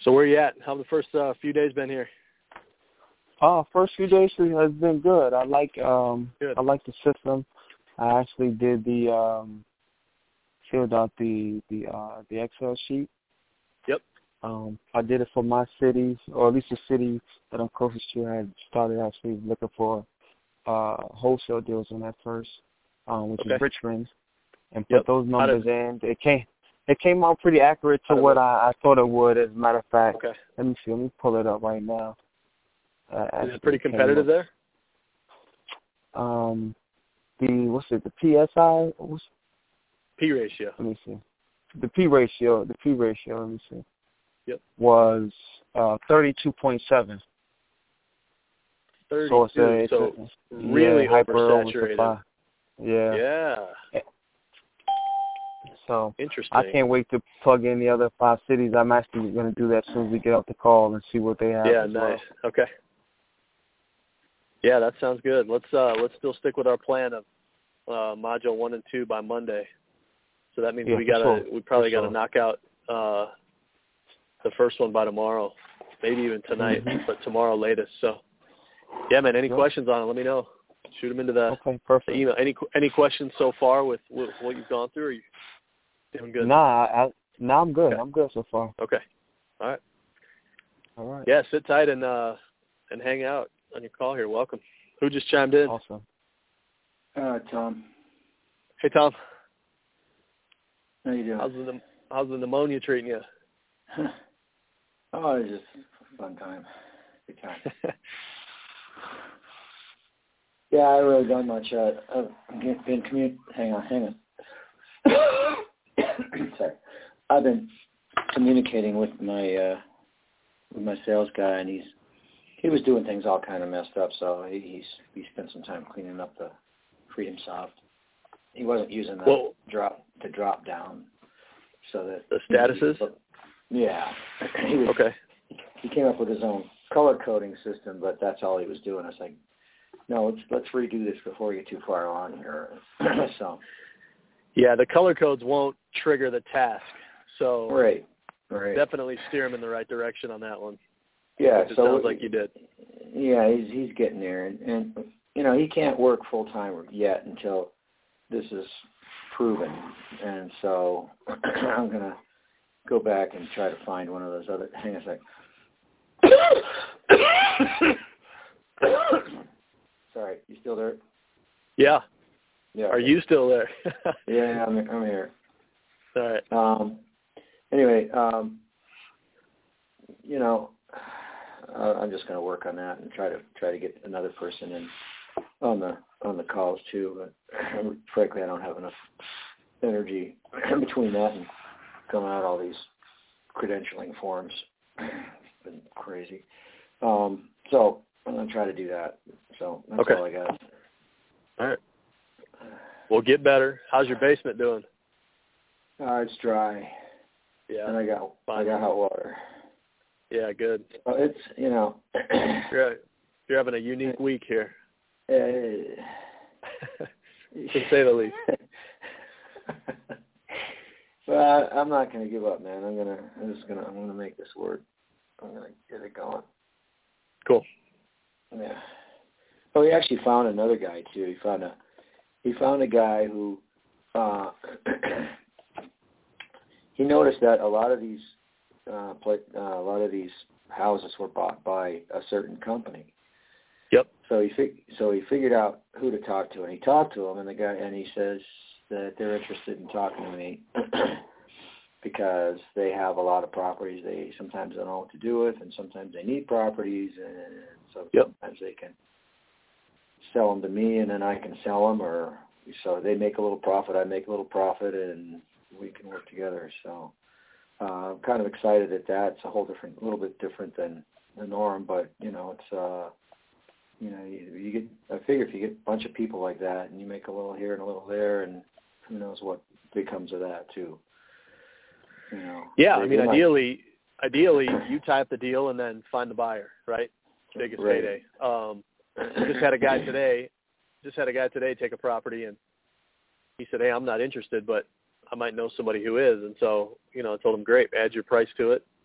So where you at? How the first few days been here? First few days has been good. I like Good. I like the system. I actually did filled out the Excel sheet. Yep. I did it for my cities, or at least the city that I'm closest to. I had started actually looking for wholesale deals on that first, which is Richmond, and put those numbers in. It came out pretty accurate to what I thought it would. As a matter of fact, let me see. Let me pull it up right now. Is it pretty competitive there? The PSI? P ratio. Let me see. The P ratio, let me see. Yep. Was 32.7. 32. So really oversaturated. Yeah. So interesting. I can't wait to plug in the other 5 cities. I'm actually going to do that as soon as we get off the call and see what they have. Yeah, nice. Well. Okay. Yeah, that sounds good. Let's still stick with our plan of module 1 and 2 by Monday. So that means we probably got to knock out the first one by tomorrow, maybe even tonight, but tomorrow latest. So yeah, man. Any questions on it? Let me know. Shoot them into the email. Any questions so far with what you've gone through? Or are you doing good? I'm good. Okay. I'm good so far. Okay. All right. Yeah, sit tight and hang out on your call here. Welcome. Who just chimed in? Awesome. Tom. Hey, Tom. How you doing? How's the pneumonia treating you? Oh, it's just a fun time. Good time. Yeah, I really done much. I've been Hang on. Sorry. I've been communicating with my sales guy, and he was doing things all kind of messed up. So he spent some time cleaning up the FreedomSoft. He wasn't using the drop down, so that the statuses. Yeah. He came up with his own color coding system, but that's all he was doing. I was like, no, let's redo this before we get too far on here. So. Yeah, the color codes won't trigger the task. So right. Definitely steer him in the right direction on that one. Yeah, it sounds like you did. Yeah, he's getting there, and he can't work full time yet until this is proven, and so I'm gonna go back and try to find one of those other. Hang on a second. Sorry, you still there? Yeah. Yeah. Are you still there? Yeah, I'm here. All right. Anyway, I'm just going to work on that and try to get another person in on the calls too. But frankly, I don't have enough energy between that and filling out all these credentialing forms. It's been crazy. So I'm going to try to do that. So that's all I got. All right. Well, get better. How's your basement doing? It's dry. Yeah. And I got hot water. Yeah, good. It's You're having a unique week here. To To say the least. Well, I'm not going to give up, man. I'm going to make this work. I'm going to get it going. Cool. Yeah. Oh, he actually found another guy too. He found a guy who he noticed that a lot of these houses were bought by a certain company. Yep. So he figured out who to talk to, and he talked to him, and he says that they're interested in talking to me because they have a lot of properties. They sometimes don't know what to do with, and sometimes they need properties, and so sometimes they can sell them to me, and then I can sell them, or so they make a little profit, I make a little profit, and we can work together. So I'm kind of excited at that. It's a little bit different than the norm, but it's you get. I figure if you get a bunch of people like that, and you make a little here and a little there, and who knows what becomes of that too. Yeah, I mean, ideally, you type the deal and then find the buyer, right? Biggest payday. Just had a guy today take a property, and he said, "Hey, I'm not interested, but I might know somebody who is." And so, I told him, "Great, add your price to it,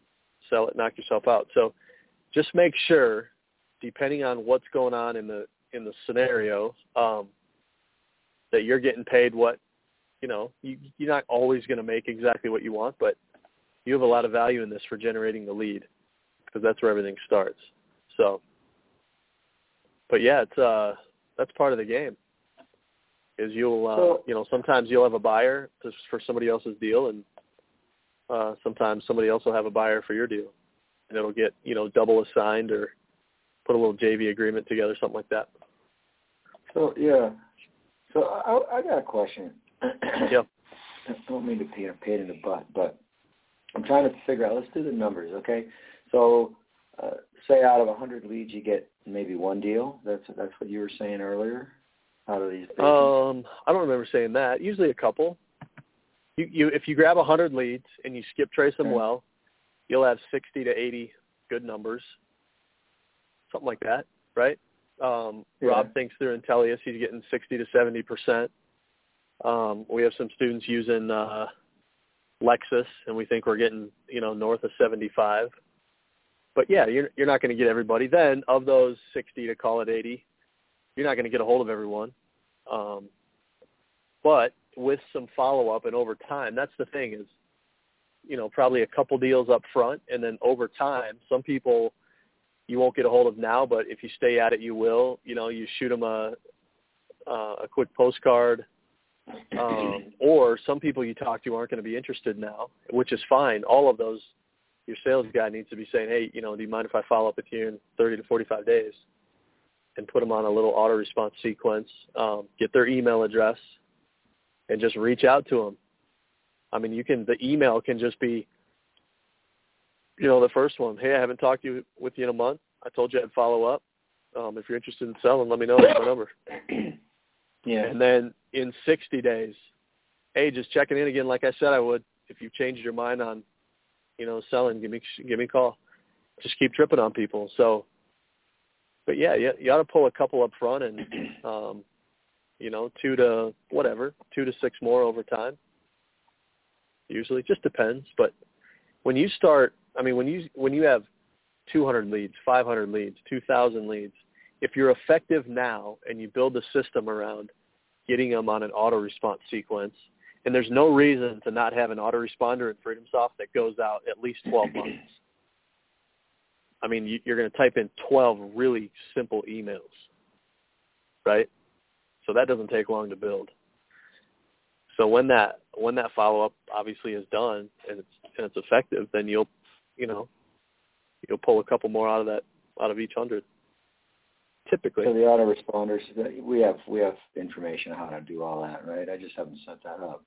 sell it, knock yourself out. So just make sure, depending on what's going on in the scenario, that you're getting paid what, you're not always going to make exactly what you want, but you have a lot of value in this for generating the lead, because that's where everything starts. So, but yeah, it's that's part of the game. Is you'll sometimes you'll have a buyer for somebody else's deal, and sometimes somebody else will have a buyer for your deal, and it'll get double assigned or put a little JV agreement together, something like that. So yeah, so I got a question. Yeah. I don't mean to be a pain in the butt, but I'm trying to figure out. Let's do the numbers, okay? So, say out of 100 leads, you get maybe one deal. That's what you were saying earlier. Out of these. I don't remember saying that. Usually a couple. You if you grab 100 leads and you skip trace them well, you'll have 60 to 80 good numbers, something like that, right? Rob thinks through Intellius he's getting 60 to 70%. We have some students using Lexus, and we think we're getting north of 75. But yeah, you're not going to get everybody. Then of those 60 to call it 80, you're not going to get a hold of everyone. But with some follow-up and over time, that's the thing is, probably a couple deals up front, and then over time, some people you won't get a hold of now, but if you stay at it, you will. You shoot them a quick postcard, or some people you talk to aren't going to be interested now, which is fine. All of those, your sales guy needs to be saying, hey, do you mind if I follow up with you in 30 to 45 days? And put them on a little auto response sequence, get their email address, and just reach out to them. I mean, the email can just be, the first one. Hey, I haven't talked with you in a month. I told you I'd follow up. If you're interested in selling, let me know. That's my number. Yeah. And then in 60 days, hey, just checking in again like I said I would. If you've changed your mind on, selling, give me a call. Just keep tripping on people. So, but yeah, you ought to pull a couple up front and, 2 to 6 more over time. Usually, just depends. But when you start, when you have 200 leads, 500 leads, 2,000 leads, if you're effective now and you build a system around getting them on an auto response sequence, and there's no reason to not have an autoresponder in FreedomSoft that goes out at least 12 months. I mean, you're going to type in 12 really simple emails, right? So that doesn't take long to build. So when that follow-up obviously is done and it's effective, then you'll pull a couple more out of each 100. Typically. So the autoresponders, we have information on how to do all that, right? I just haven't set that up.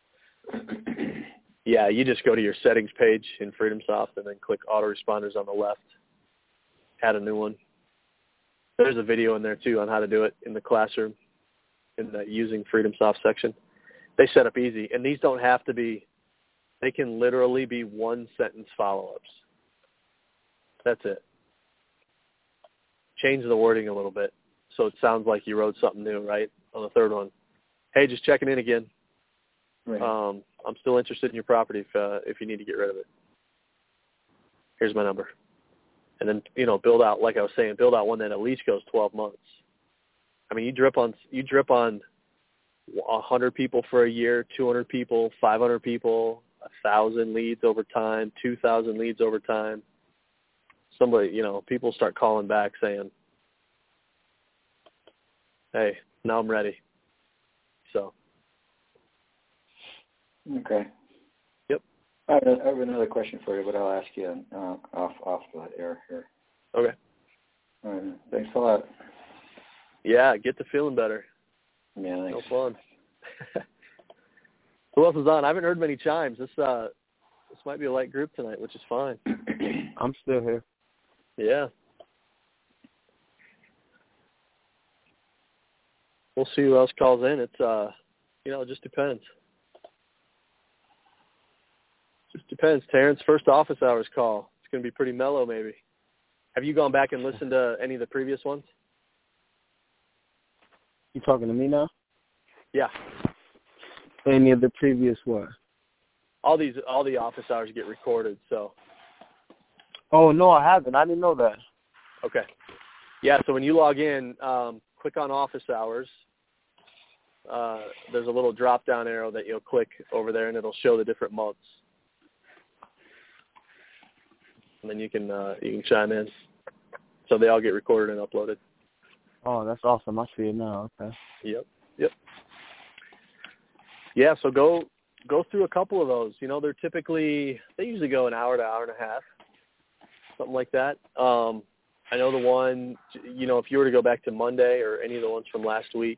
Yeah, you just go to your settings page in FreedomSoft and then click autoresponders on the left. Add a new one. There's a video in there too on how to do it in the classroom in the using FreedomSoft section. They set up easy, and these don't have to be. They can literally be 1-sentence follow-ups. That's it. Change the wording a little bit so it sounds like you wrote something new, right? On the third one, hey, just checking in again. Right. I'm still interested in your property if you need to get rid of it. Here's my number. And then, build out, like I was saying, build out one that at least goes 12 months. I mean, you drip on 100 people for a year, 200 people, 500 people, 1,000 leads over time, 2,000 leads over time. Somebody, people start calling back saying, hey, now I'm ready. So. Okay. Yep. I have another question for you, but I'll ask you off the air here. Okay. All right. Thanks a lot. Yeah, get to feeling better. Yeah, thanks. No fun. Who else is on? I haven't heard many chimes. This might be a light group tonight, which is fine. I'm still here. Yeah. We'll see who else calls in. It's it just depends. Just depends. Terrence, first office hours call. It's going to be pretty mellow, maybe. Have you gone back and listened to any of the previous ones? You talking to me now? Yeah. Any of the previous what? All the office hours get recorded, so Oh, no, I haven't. I didn't know that. Okay. Yeah, so when you log in, click on office hours. There's a little drop-down arrow that you'll click over there, and it'll show the different months. And then you can chime in. So they all get recorded and uploaded. Oh, that's awesome. I see it now. Okay. Yep. Yeah, so go through a couple of those. You know, they usually go an hour to hour and a half, something like that. I know the one, you know, if you were to go back to Monday or any of the ones from last week,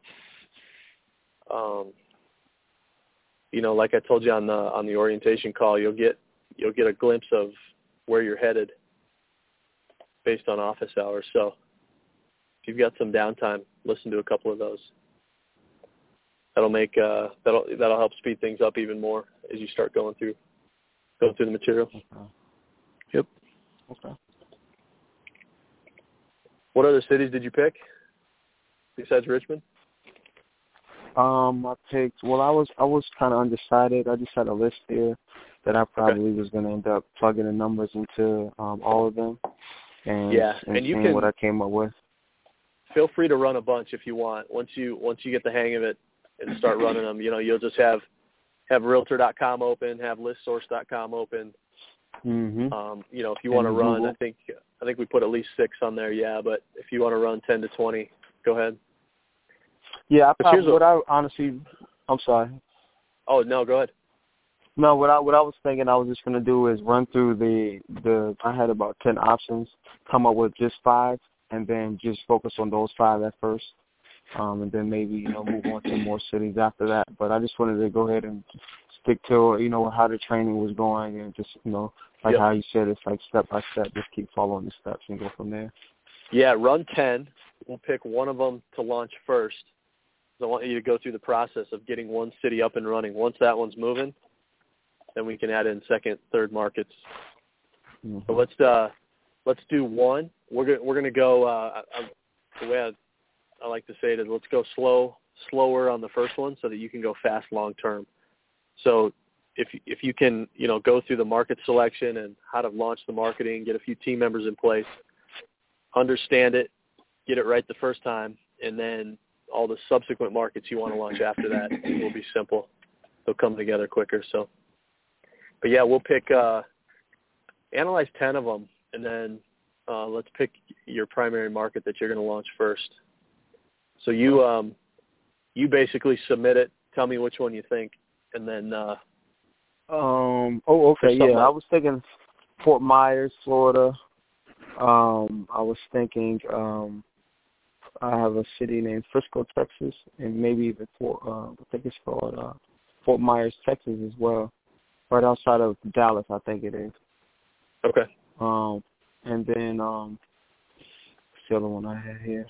you know, like I told you on the orientation call, you'll get a glimpse of where you're headed based on office hours. So if you've got some downtime, listen to a couple of those. That'll make that'll help speed things up even more as you start going through the material. Okay. Yep. Okay. What other cities did you pick besides Richmond? I picked. Well, I was kind of undecided. I just had a list here that I probably was going to end up plugging the numbers into all of them, and you can, what I came up with. Feel free to run a bunch if you want. Once you get the hang of it and start running them, you know, you'll just have Realtor.com open, have ListSource.com open. Mm-hmm. You know, if you want to run, Google. I think we put at least 6 on there. Yeah, but if you want to run 10 to 20, go ahead. Yeah, I'm sorry. Oh no, go ahead. No, what I was thinking I was just gonna do is run through the I had about 10 options, come up with just 5, and then just focus on those 5 at first, and then maybe, you know, move on to more cities after that. But I just wanted to go ahead and stick to, you know, how the training was going, and just, you know, like how you said, it's like step by step, just keep following the steps and go from there. Yeah, run 10. We'll pick one of them to launch first. So I want you to go through the process of getting one city up and running. Once that one's moving, then we can add in second, third markets. Mm-hmm. So let's do 1. We're gonna go. The way I like to say it is, let's go slower on the first one, so that you can go fast long term. So if you can, you know, go through the market selection and how to launch the marketing, get a few team members in place, understand it, get it right the first time, and then all the subsequent markets you want to launch after that will be simple. They'll come together quicker. So, but yeah, we'll pick, analyze 10 of them, and then let's pick your primary market that you're going to launch first. So you basically submit it, tell me which one you think, and then. Okay, yeah. I was thinking Fort Myers, Florida. I was thinking I have a city named Frisco, Texas, and maybe even I think it's called Fort Myers, Texas as well, right outside of Dallas, I think it is. Okay. And then what's the other one I had here?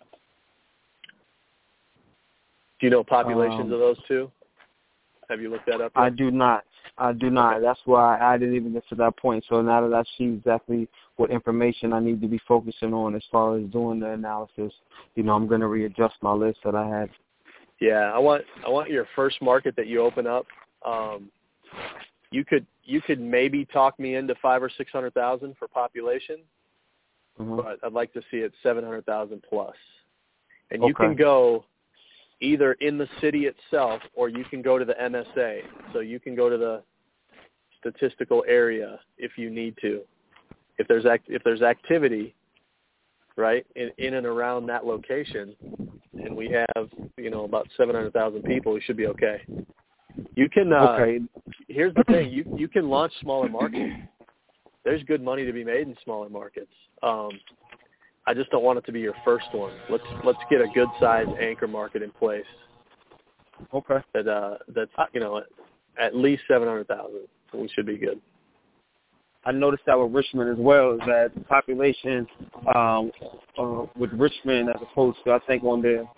Do you know populations of those two? Have you looked that up yet? I do not. Okay. That's why I didn't even get to that point. So now that I see exactly what information I need to be focusing on as far as doing the analysis, you know, I'm going to readjust my list that I had. Yeah, I want your first market that you open up. You could maybe talk me into 500,000 or 600,000 for population, but I'd like to see it 700,000 plus. And you can go either in the city itself, or you can go to the MSA. So you can go to the statistical area if you need to. If there's activity, right, in and around that location, and we have, you know, about 700,000 people, we should be okay. You can. Here's the thing: you can launch smaller markets. There's good money to be made in smaller markets. I just don't want it to be your first one. Let's get a good sized anchor market in place. Okay. That's you know, at least 700,000. We should be good. I noticed that with Richmond as well, is that the population with Richmond, as opposed to, I think on the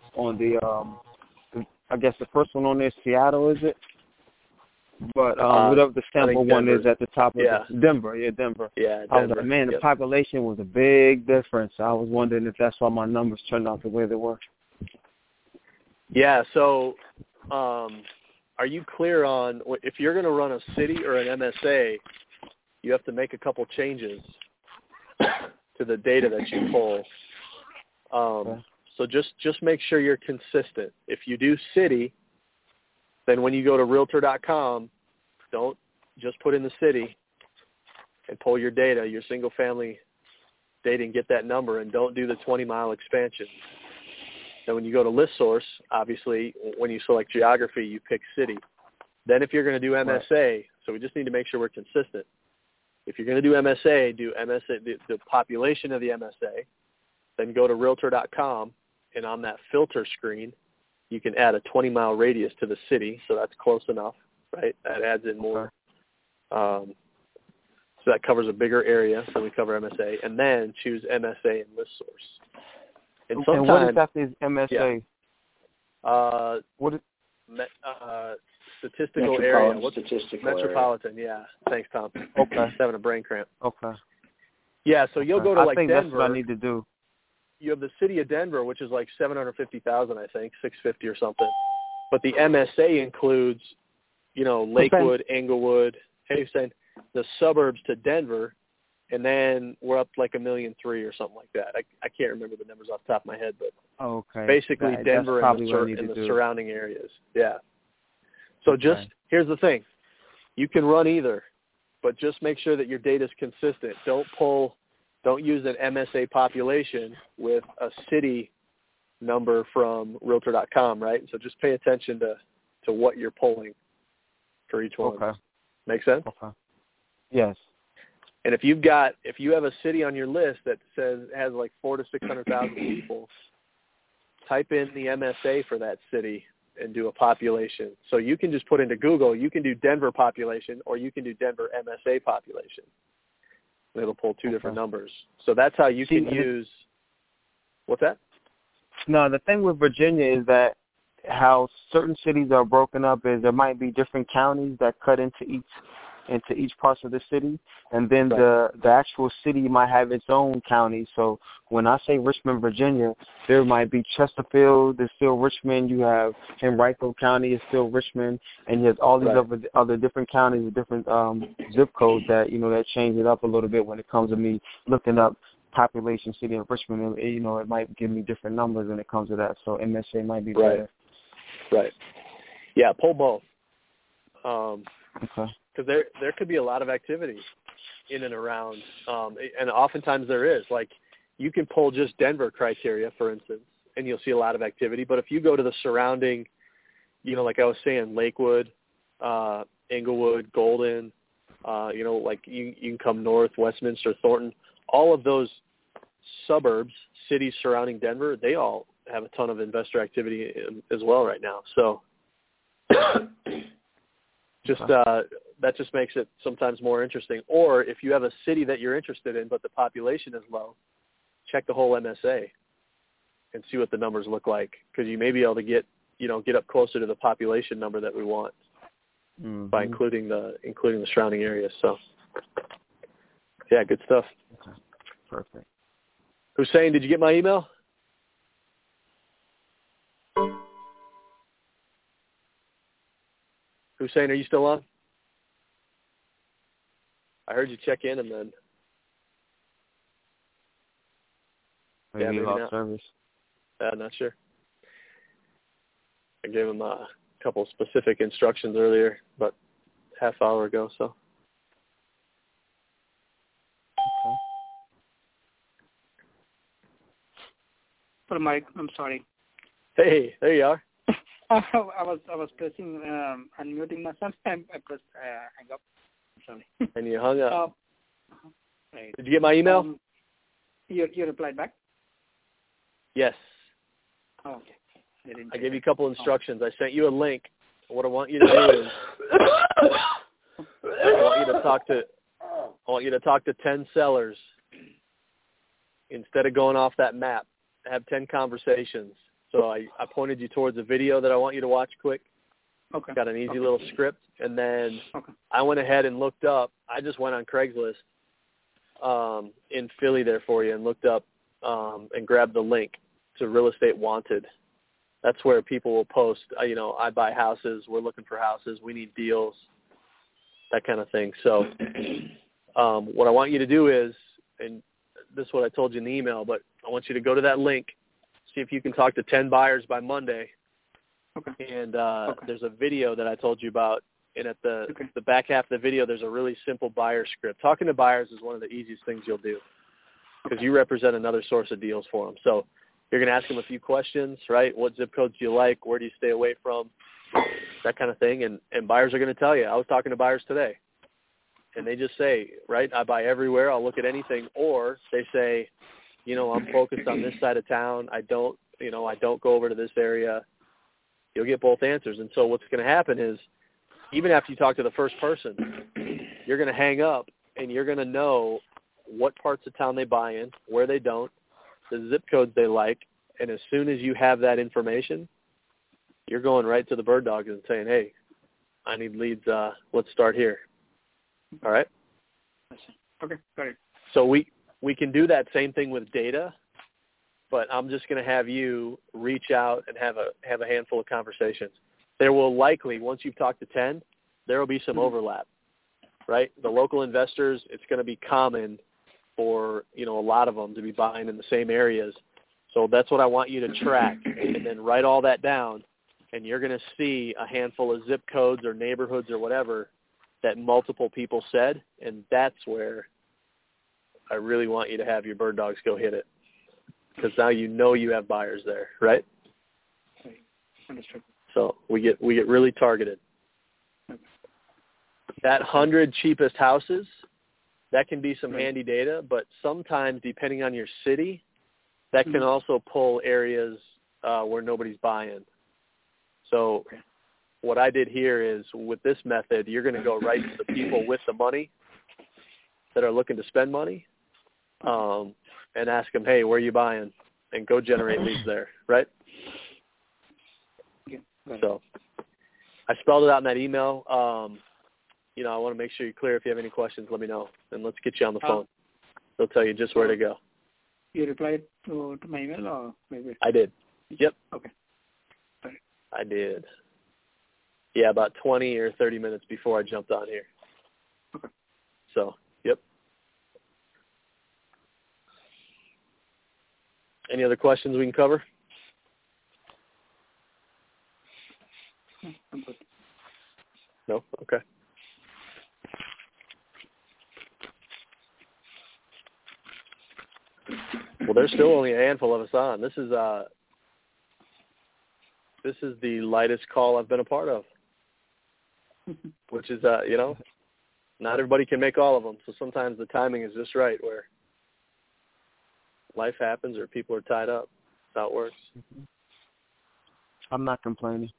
I guess the first one on there is Seattle, is it? But whatever the sample one is at the top of Denver. Yeah, Denver. Yeah, Denver. I was like, man, the population was a big difference. I was wondering if that's why my numbers turned out the way they were. Yeah, so are you clear on if you're going to run a city or an MSA, you have to make a couple changes to the data that you pull. So just make sure you're consistent. If you do city, then when you go to Realtor.com, don't just put in the city and pull your data, your single-family data, and get that number, and don't do the 20-mile expansion. Then when you go to ListSource, obviously, when you select geography, you pick city. Then if you're going to do MSA, so we just need to make sure we're consistent. If you're going to do MSA, the population of the MSA, then go to Realtor.com, and on that filter screen, you can add a 20-mile radius to the city, so that's close enough, right? That adds in more. So that covers a bigger area, so we cover MSA, and then choose MSA and ListSource. And what exactly is MSA? What is statistical area? What's statistical metropolitan? Area. Yeah. Thanks, Tom. Okay. Just having a brain cramp. Okay. Yeah, so you'll go to I think Denver. That's what I need to do. You have the city of Denver, which is like 750,000, I think, 650 or something. But the MSA includes, Lakewood, Englewood, Hussein, the suburbs to Denver, and then we're up like 1.3 million or something like that. I can't remember the numbers off the top of my head, but basically Denver and the surrounding areas. Yeah. So here's the thing. You can run either, but just make sure that your data is consistent. Don't use an MSA population with a city number from Realtor.com, right? So just pay attention to what you're pulling for each one. Okay. Make sense? Okay. Yes. And if you have a city on your list that has like 400,000 to 600,000 people, type in the MSA for that city and do a population. So you can just put into Google, you can do Denver population, or you can do Denver MSA population. And it'll pull two different numbers. So that's how you can use. What's that? No, the thing with Virginia is that how certain cities are broken up is there might be different counties that cut into each part of the city, and then the actual city might have its own county. So when I say Richmond, Virginia, there might be Chesterfield, there's still Richmond, you have Henrico County is still Richmond, and you have all these other different counties with different zip codes that, that change it up a little bit when it comes to me looking up population city of Richmond. It might give me different numbers when it comes to that. So MSA might be better. Right. Yeah, pull both. Okay. Because there could be a lot of activity in and around, and oftentimes there is. Like, you can pull just Denver criteria, for instance, and you'll see a lot of activity. But if you go to the surrounding, like I was saying, Lakewood, Englewood, Golden, like you can come north, Westminster, Thornton, all of those suburbs, cities surrounding Denver, they all have a ton of investor activity as well right now. So that just makes it sometimes more interesting. Or if you have a city that you're interested in but the population is low, check the whole MSA and see what the numbers look like, because you may be able to get up closer to the population number that we want by including the surrounding areas. So yeah, good stuff. Okay. Perfect. Hussein, did you get my email? Hussein, are you still on? I heard you check in and then. Maybe lost service. I'm not sure. I gave him a couple specific instructions earlier, about half hour ago. So. Okay. Hello, Mike. I'm sorry. Hey, there you are. I was pressing unmuting myself and I pressed hang up. Sorry. And you hung up. Right. Did you get my email? You replied back? Yes. Oh, okay. I gave you a couple instructions. I sent you a link. What I want you to do is I want you to talk to 10 sellers. Instead of going off that map, have 10 conversations. So I pointed you towards a video that I want you to watch quick. Okay. Got an easy little script. And then I went ahead and looked up. I just went on Craigslist in Philly there for you and looked up and grabbed the link to Real Estate Wanted. That's where people will post, I buy houses. We're looking for houses. We need deals, that kind of thing. So What I want you to do is, and this is what I told you in the email, but I want you to go to that link, see if you can talk to 10 buyers by Monday. Okay. And there's a video that I told you about, and at the back half of the video, there's a really simple buyer script. Talking to buyers is one of the easiest things you'll do because you represent another source of deals for them. So you're going to ask them a few questions, right? What zip codes do you like? Where do you stay away from? That kind of thing. And buyers are going to tell you. I was talking to buyers today, and they just say, right, I buy everywhere. I'll look at anything. Or they say, I'm focused on this side of town. I don't go over to this area. You'll get both answers. And so what's going to happen is, even after you talk to the first person, you're going to hang up and you're going to know what parts of town they buy in, where they don't, the zip codes they like. And as soon as you have that information, you're going right to the bird dogs and saying, hey, I need leads. Let's start here. All right? Okay, got it. So we can do that same thing with data, but I'm just going to have you reach out and have a handful of conversations. There will likely, once you've talked to 10, there will be some overlap, right? The local investors, it's going to be common for, a lot of them to be buying in the same areas. So that's what I want you to track, and then write all that down, and you're going to see a handful of zip codes or neighborhoods or whatever that multiple people said, and that's where I really want you to have your bird dogs go hit it, because now you have buyers there, right? Right. Understood. So we get really targeted. That 100 cheapest houses, that can be some handy data, but sometimes, depending on your city, that can also pull areas where nobody's buying. So what I did here is, with this method, you're going to go right to the people with the money that are looking to spend money, and ask them, hey, where are you buying? And go generate leads there, right? So I spelled it out in that email. I want to make sure you're clear. If you have any questions, let me know, and let's get you on the phone. They'll tell you just where to go. You replied to my email, or maybe? I did. Yep. Okay. Sorry. I did. Yeah, about 20 or 30 minutes before I jumped on here. Okay. So, yep. Any other questions we can cover? I'm good. No? Okay. Well, there's still only a handful of us on. This is the lightest call I've been a part of, which is, not everybody can make all of them. So sometimes the timing is just right, where life happens or people are tied up. That's how it works. I'm not complaining.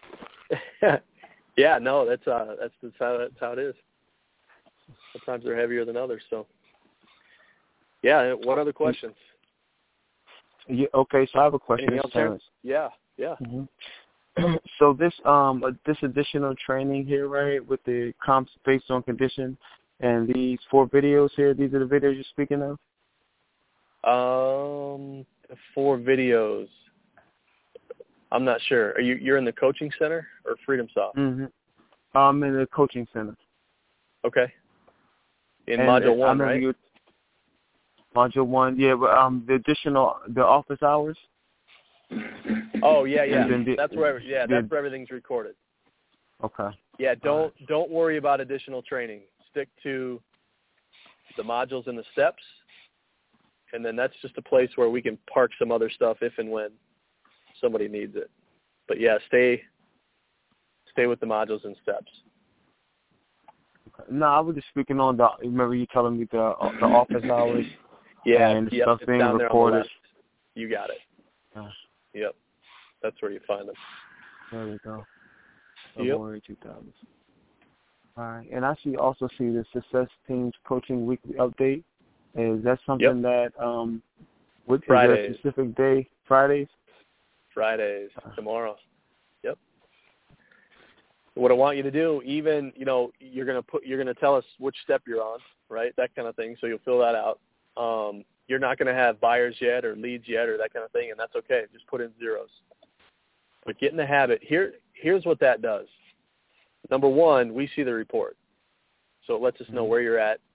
Yeah, no, that's how it is. Sometimes they're heavier than others. So, yeah. What other questions? Yeah, okay, so I have a question. Anything else, Terrence? Yeah. Mm-hmm. So this additional training here, right, with the comps based on condition, and these 4 videos here, these are the videos you're speaking of? 4 videos. I'm not sure. You're in the coaching center or FreedomSoft? Mm-hmm. I'm in the coaching center. Okay. In Module 1, right? Module 1, yeah, but the office hours. Oh yeah. That's where everything's recorded. Okay. Yeah, don't worry about additional training. Stick to the modules and the steps, and then that's just a place where we can park some other stuff if and when somebody needs it. But yeah, stay with the modules and steps. No, I was just speaking on remember you telling me the office hours? Yeah, and stuff it's being down recorded. there on the left. You got it. Yep, that's where you find them. There we go. Yep. February 2000. All right, and I also see the Success Teams Coaching Weekly Update. Is that something that is there a specific day? Fridays, tomorrow. Yep. What I want you to do, even you're gonna tell us which step you're on, right? That kind of thing. So you'll fill that out. You're not going to have buyers yet or leads yet or that kind of thing, and that's okay. Just put in zeros. But get in the habit. Here's what that does. Number one, we see the report. So it lets us know where you're at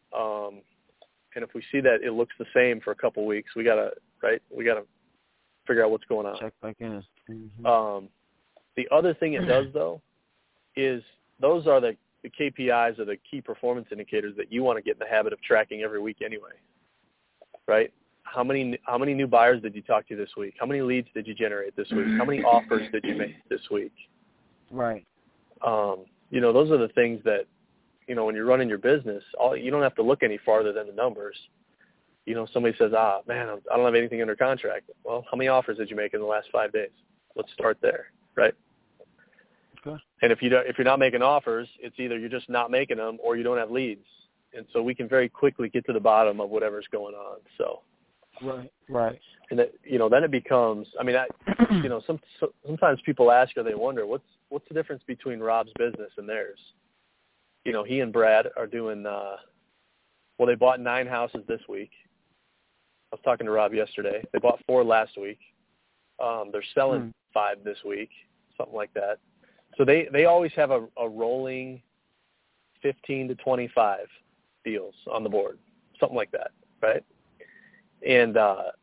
And if we see that it looks the same for a couple weeks, we gotta figure out what's going on. Check back in. Mm-hmm. The other thing it does, though, is those are the KPIs or the key performance indicators that you want to get in the habit of tracking every week anyway, right? How many new buyers did you talk to this week? How many leads did you generate this week? How many offers did you make this week? Right. Those are the things that, when you're running your business, you don't have to look any farther than the numbers. Somebody says, man, I don't have anything under contract. Well, how many offers did you make in the last 5 days? Let's start there, right? Okay. And if you're not making offers, it's either you're just not making them or you don't have leads. And so we can very quickly get to the bottom of whatever's going on. So. Right. And that, then it becomes, sometimes people ask or they wonder, what's the difference between Rob's business and theirs? He and Brad are doing, they bought 9 houses this week. I was talking to Rob yesterday. They bought 4 last week. They're selling 5 this week, something like that. So they always have a rolling 15 to 25 deals on the board, something like that, right? And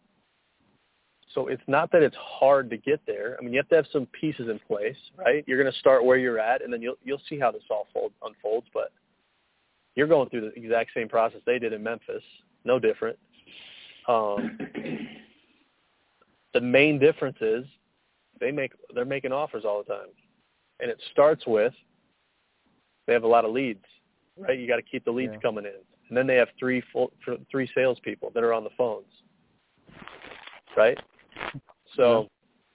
so it's not that it's hard to get there. You have to have some pieces in place, right? You're going to start where you're at, and then you'll see how this all unfolds. But you're going through the exact same process they did in Memphis, no different. The main difference is they're making offers all the time, and it starts with they have a lot of leads, right? You got to keep the leads coming in, and then they have 3 salespeople that are on the phones, right? So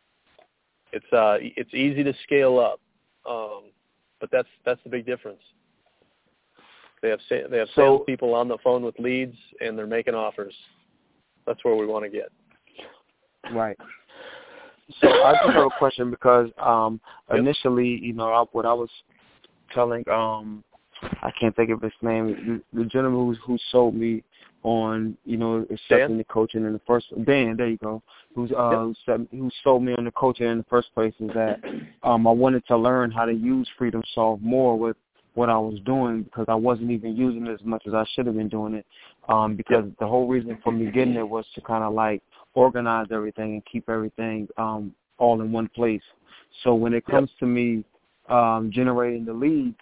it's easy to scale up, but that's the big difference. They have salespeople on the phone with leads, and they're making offers. That's where we want to get. Right. So I just have a question because initially, what I was telling, I can't think of his name, the gentleman who sold me on, accepting the coaching in the first, Dan, there you go, who sold me on the coaching in the first place is that I wanted to learn how to use FreedomSoft more with what I was doing because I wasn't even using it as much as I should have been doing it because the whole reason for me getting it was to kind of like organize everything and keep everything all in one place. So when it comes to me generating the leads,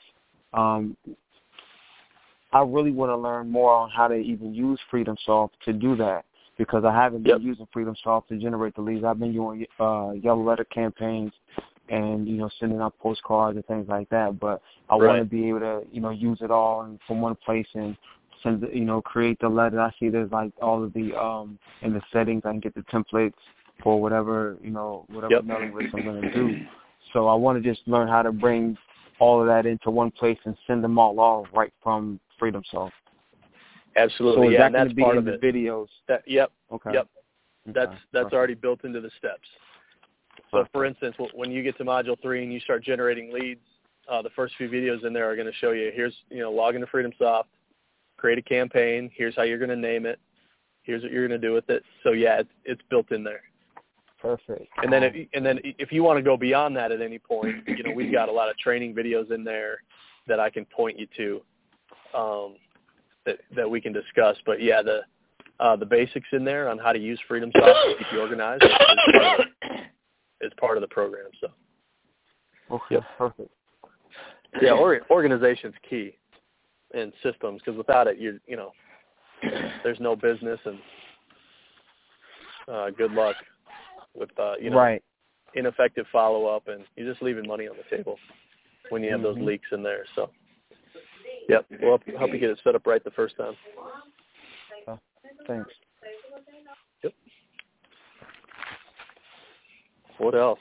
I really want to learn more on how to even use FreedomSoft to do that because I haven't been using FreedomSoft to generate the leads. I've been doing yellow letter campaigns and, sending out postcards and things like that. But I want to be able to, use it all from one place and send, create the letter. I see there's like all of the, in the settings, I can get the templates for whatever, whatever mailing list I'm going to do. So I want to just learn how to bring all of that into one place and send them all off right from FreedomSoft. Absolutely. So is that going to be part in the videos? Okay. That's already built into the steps. So, for instance, when you get to Module 3 and you start generating leads, the first few videos in there are going to show you, here's, log into FreedomSoft, create a campaign, here's how you're going to name it, here's what you're going to do with it. So, it's built in there. Perfect. And then if you want to go beyond that at any point, we've got a lot of training videos in there that I can point you to that we can discuss. But the basics in there on how to use FreedomSoft to keep you organized is part of the program. So. Okay. Perfect. Yeah, organization's key and systems because without it, there's no business and good luck. With ineffective follow-up, and you're just leaving money on the table when you have those leaks in there. So, we'll help you get it set up right the first time. Thanks. Yep. What else?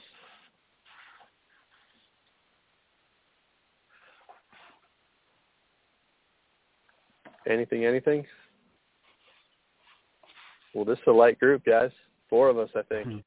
Anything? Well, this is a light group, guys. 4 of us, I think.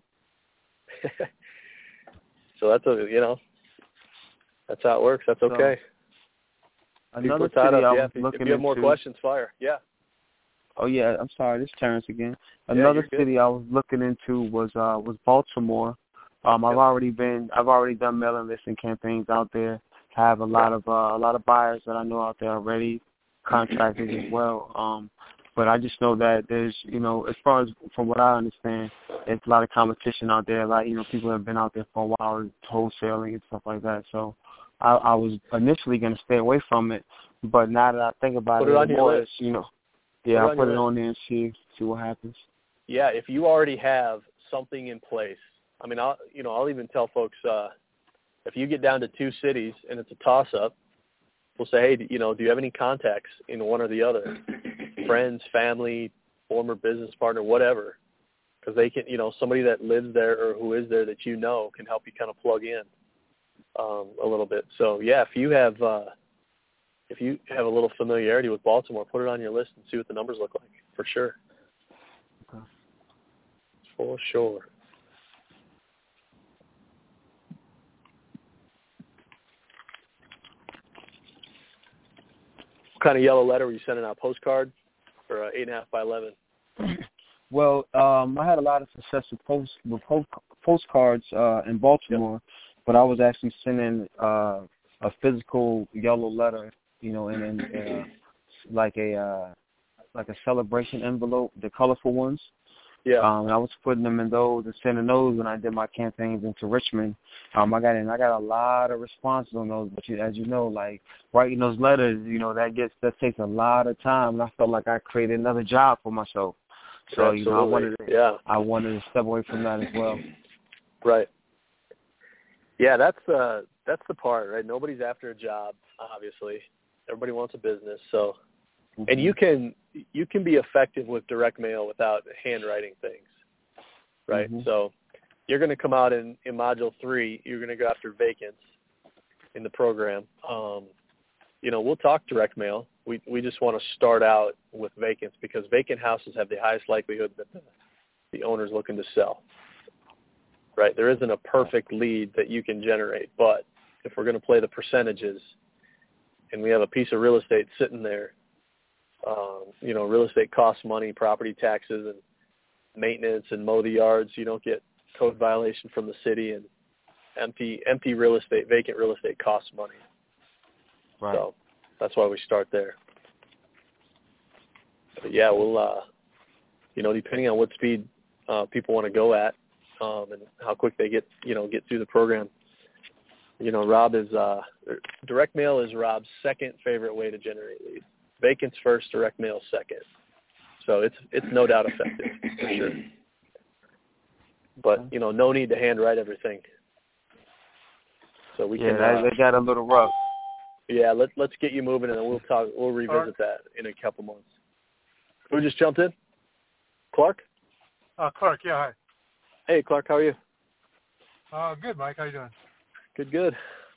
So that's that's how it works. That's okay. Another city I was looking if you have more questions, fire. Yeah. Oh yeah, I'm sorry. This is Terrence again. Another city I was looking into was Baltimore. I've already done mailing list and campaigns out there. Have a lot of buyers that I know out there already. contractors as well. But I just know that there's, as far as from what I understand, there's a lot of competition out there. Like, people have been out there for a while wholesaling and stuff like that. So I was initially going to stay away from it, but now that I think about it more, I'll put it on there and see what happens. Yeah, if you already have something in place, I mean, I'll even tell folks, if you get down to 2 cities and it's a toss-up, we'll say, hey, do you have any contacts in one or the other? Friends, family, former business partner, whatever. Because they can, somebody that lives there or who is there that can help you kind of plug in a little bit. So, yeah, if you have a little familiarity with Baltimore, put it on your list and see what the numbers look like, for sure. Okay. For sure. What kind of yellow letter were you sending out? Postcard or 8.5 by 11? Well, I had a lot of success with postcards in Baltimore, but I was actually sending a physical yellow letter, in like a celebration envelope, the colorful ones. Yeah. And I was putting them in those and sending those when I did my campaigns into Richmond. I got a lot of responses on those, but as you know, like writing those letters, that takes a lot of time, and I felt like I created another job for myself. So Absolutely. I wanted to step away from that as well. Right. Yeah, that's the part, right? Nobody's after a job, obviously. Everybody wants a business, so. Mm-hmm. And you can be effective with direct mail without handwriting things, right? Mm-hmm. So you're going to come out in Module 3, you're going to go after vacants in the program. We'll talk direct mail. We just want to start out with vacants because vacant houses have the highest likelihood that the owner's looking to sell, right? There isn't a perfect lead that you can generate, but if we're going to play the percentages and we have a piece of real estate sitting there, real estate costs money, property taxes and maintenance and mow the yards. You don't get code violation from the city, and empty real estate, vacant real estate costs money. Right. So that's why we start there. But yeah, we'll, depending on what speed people want to go at and how quick they get through the program. Rob is direct mail is Rob's second favorite way to generate leads. Vacants first, direct mail second. So it's no doubt effective, for sure. But, no need to handwrite everything. So we can... they got a little rough. Yeah, let's get you moving, and then we'll revisit that in a couple months. Who just jumped in? Clark? Clark, yeah, hi. Hey, Clark, how are you? Good, Mike. How you doing? Good.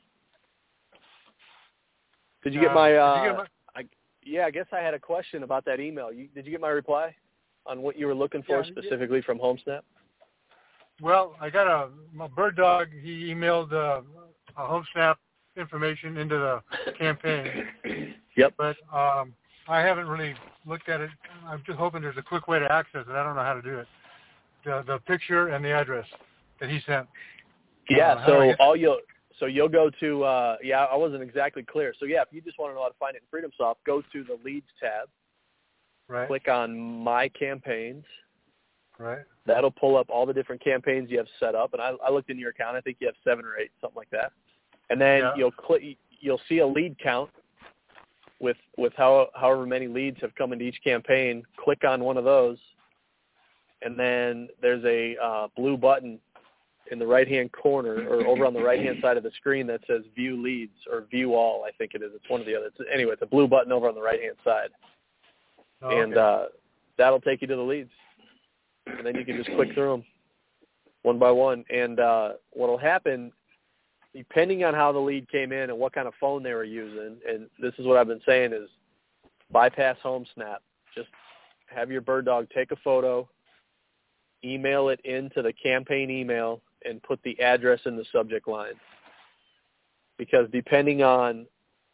Did you get my... I guess I had a question about that email. Did you get my reply on what you were looking for specifically from HomeSnap? Well, I got my bird dog. He emailed a HomeSnap information into the campaign. Yep. But I haven't really looked at it. I'm just hoping there's a quick way to access it. I don't know how to do it. The picture and the address that he sent. Yeah. So you'll go to, I wasn't exactly clear. So, if you just want to know how to find it in FreedomSoft, go to the Leads tab. Right. Click on My Campaigns. Right. That'll pull up all the different campaigns you have set up. And I looked in your account. I think you have 7 or 8, something like that. And then you'll see a lead count with however many leads have come into each campaign. Click on one of those. And then there's a blue button in the right-hand corner or over on the right-hand side of the screen that says View Leads or View All, I think it is. It's one or the other. It's a blue button over on the right-hand side. Oh, and that'll take you to the leads. And then you can just click through them one by one. And what will happen, depending on how the lead came in and what kind of phone they were using, and this is what I've been saying, is bypass HomeSnap. Just have your bird dog take a photo, email it into the campaign email, and put the address in the subject line. Because depending on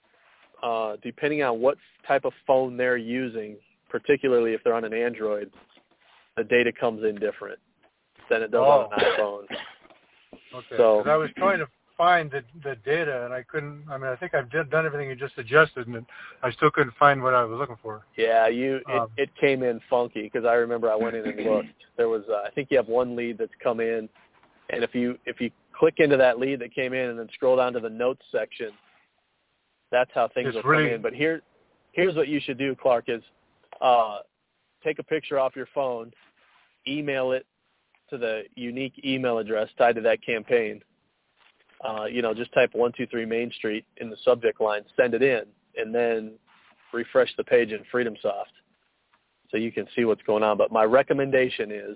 what type of phone they're using, particularly if they're on an Android, the data comes in different than it does on an iPhone. Okay. So I was trying to find the data, and I couldn't. I mean, I think I've done everything you just suggested, and I still couldn't find what I was looking for. Yeah, it came in funky because I remember I went in and looked. There was I think you have one lead that's come in, and if you click into that lead that came in and then scroll down to the notes section, that's how things will come in. But here's what you should do, Clark, is take a picture off your phone, email it to the unique email address tied to that campaign. Just type 123 Main Street in the subject line, send it in, and then refresh the page in FreedomSoft so you can see what's going on. But my recommendation is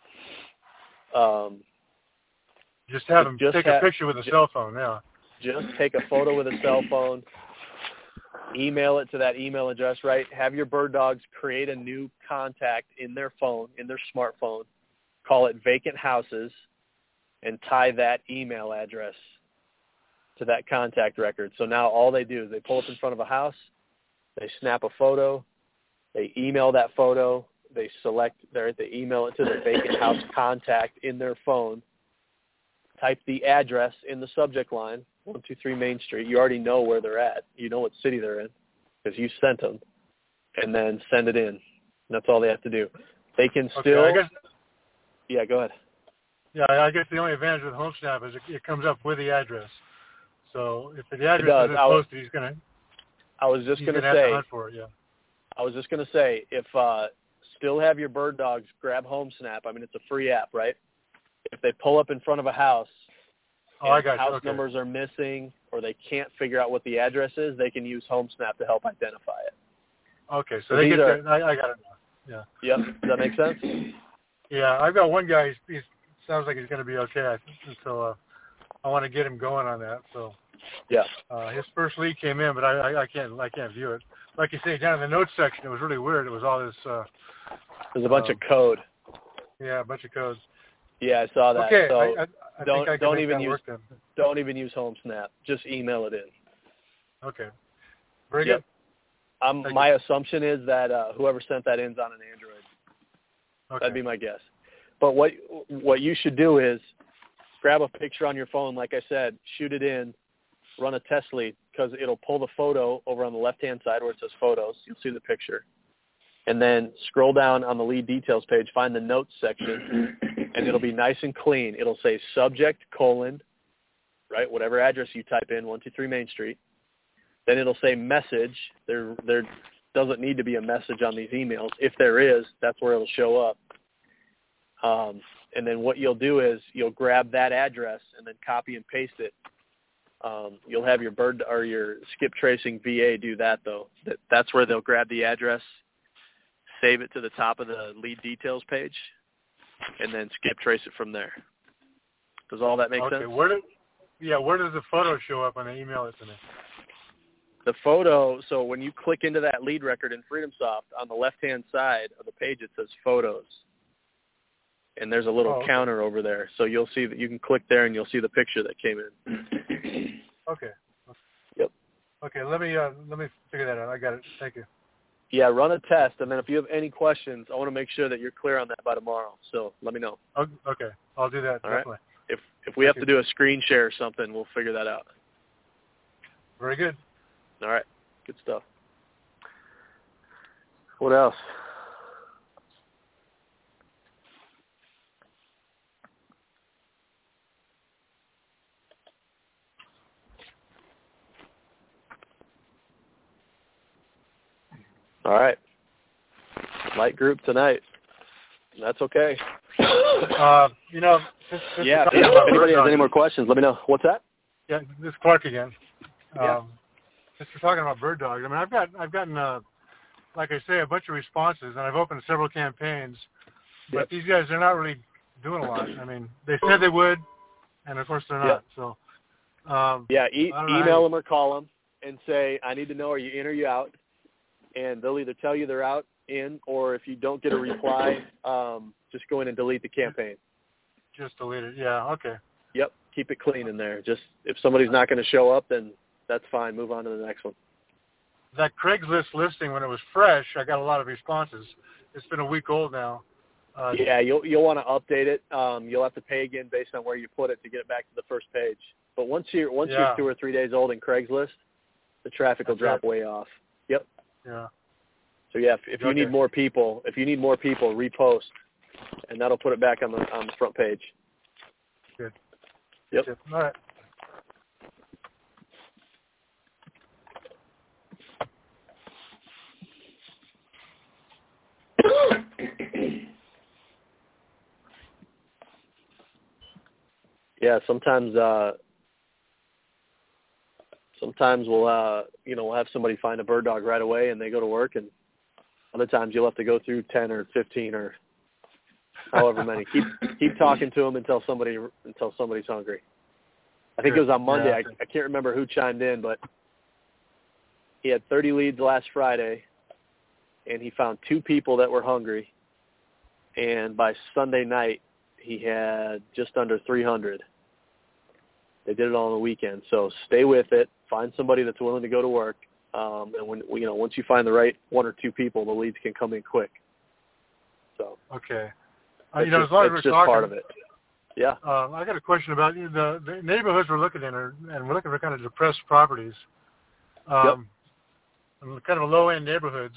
just have them take a picture with a cell phone, yeah. Just take a photo with a cell phone, email it to that email address, right? Have your bird dogs create a new contact in their phone, in their smartphone, call it vacant houses, and tie that email address to that contact record. So now all they do is they pull up in front of a house, they snap a photo, they email that photo, they email it to the vacant house contact in their phone, type the address in the subject line, 123 Main Street. You already know where they're at. You know what city they're in because you sent them, and then send it in. And that's all they have to do. They can still... Yeah, go ahead. Yeah, I guess the only advantage with HomeSnap is it comes up with the address. So if the address isn't posted, he's going to... I was just going to say... have to hunt for it, yeah. I was just going to say, if still have your bird dogs grab HomeSnap, I mean, it's a free app, right? If they pull up in front of a house and house numbers are missing or they can't figure out what the address is, they can use HomeSnap to help identify it. Okay, so they get there. I got it now. Yeah. Yep. Does that make sense? Yeah, I've got one guy. He sounds like he's going to be okay. I think so. I want to get him going on that. So. Yeah. His first lead came in, but I can't view it. Like you say, down in the notes section, it was really weird. It was all this. There's a bunch of code. Yeah, a bunch of codes. Yeah, I saw that. Okay, so I don't even use HomeSnap. Just email it in. Okay. Very good. My assumption is that whoever sent that in is on an Android. Okay. That'd be my guess. But what you should do is grab a picture on your phone, like I said, shoot it in, run a test lead, because it'll pull the photo over on the left-hand side where it says photos. You'll see the picture. And then scroll down on the lead details page, find the notes section, and it'll be nice and clean. It'll say subject, right, whatever address you type in, 123 Main Street. Then it'll say message. There doesn't need to be a message on these emails. If there is, that's where it'll show up. And then what you'll do is you'll grab that address and then copy and paste it. You'll have your bird or your skip tracing VA do that, though. That's where they'll grab the address, save it to the top of the lead details page, and then skip trace it from there. Does all that make sense? Where does the photo show up when they email it to me? The photo, so when you click into that lead record in FreedomSoft, on the left-hand side of the page it says photos. And there's a little counter over there. So you'll see that you can click there and you'll see the picture that came in. Okay. Yep. Okay, let me figure that out. I got it. Thank you. Yeah, run a test, and then if you have any questions, I want to make sure that you're clear on that by tomorrow. So let me know. Okay, I'll do that. All definitely. Right? If we have to do a screen share or something, we'll figure that out. Very good. All right, good stuff. What else? All right. Light group tonight. That's okay. If anybody has any more questions, let me know. What's that? Yeah, this is Clark again. Just for talking about bird dogs. I mean, I've gotten, like I say, a bunch of responses, and I've opened several campaigns. But these guys, they're not really doing a lot. I mean, they said they would, and of course they're not. So. Email them or call them and say, I need to know, are you in or you out? And they'll either tell you they're out, in, or if you don't get a reply, just go in and delete the campaign. Just delete it. Yeah, okay. Yep, keep it clean in there. Just if somebody's not going to show up, then that's fine. Move on to the next one. That Craigslist listing, when it was fresh, I got a lot of responses. It's been a week old now. You'll want to update it. You'll have to pay again based on where you put it to get it back to the first page. But once you're 2 or 3 days old in Craigslist, the traffic will drop way off. Yep. Yeah. So yeah, if you need more people, repost, and that'll put it back on the front page. Good. Yep. Good. All right. Yeah, sometimes we'll we'll have somebody find a bird dog right away and they go to work, and other times you'll have to go through 10 or 15 or however many. Keep talking to them until somebody's hungry. I think it was on Monday. Yeah. I can't remember who chimed in, but he had 30 leads last Friday, and he found 2 people that were hungry, and by Sunday night he had just under 300. They did it all on the weekend. So stay with it. Find somebody that's willing to go to work. And once you find the right 1 or 2 people, the leads can come in quick. So okay. As long as we're talking, part of it. Yeah. I got a question about the neighborhoods we're looking in, and we're looking for kind of depressed properties. And kind of low-end neighborhoods.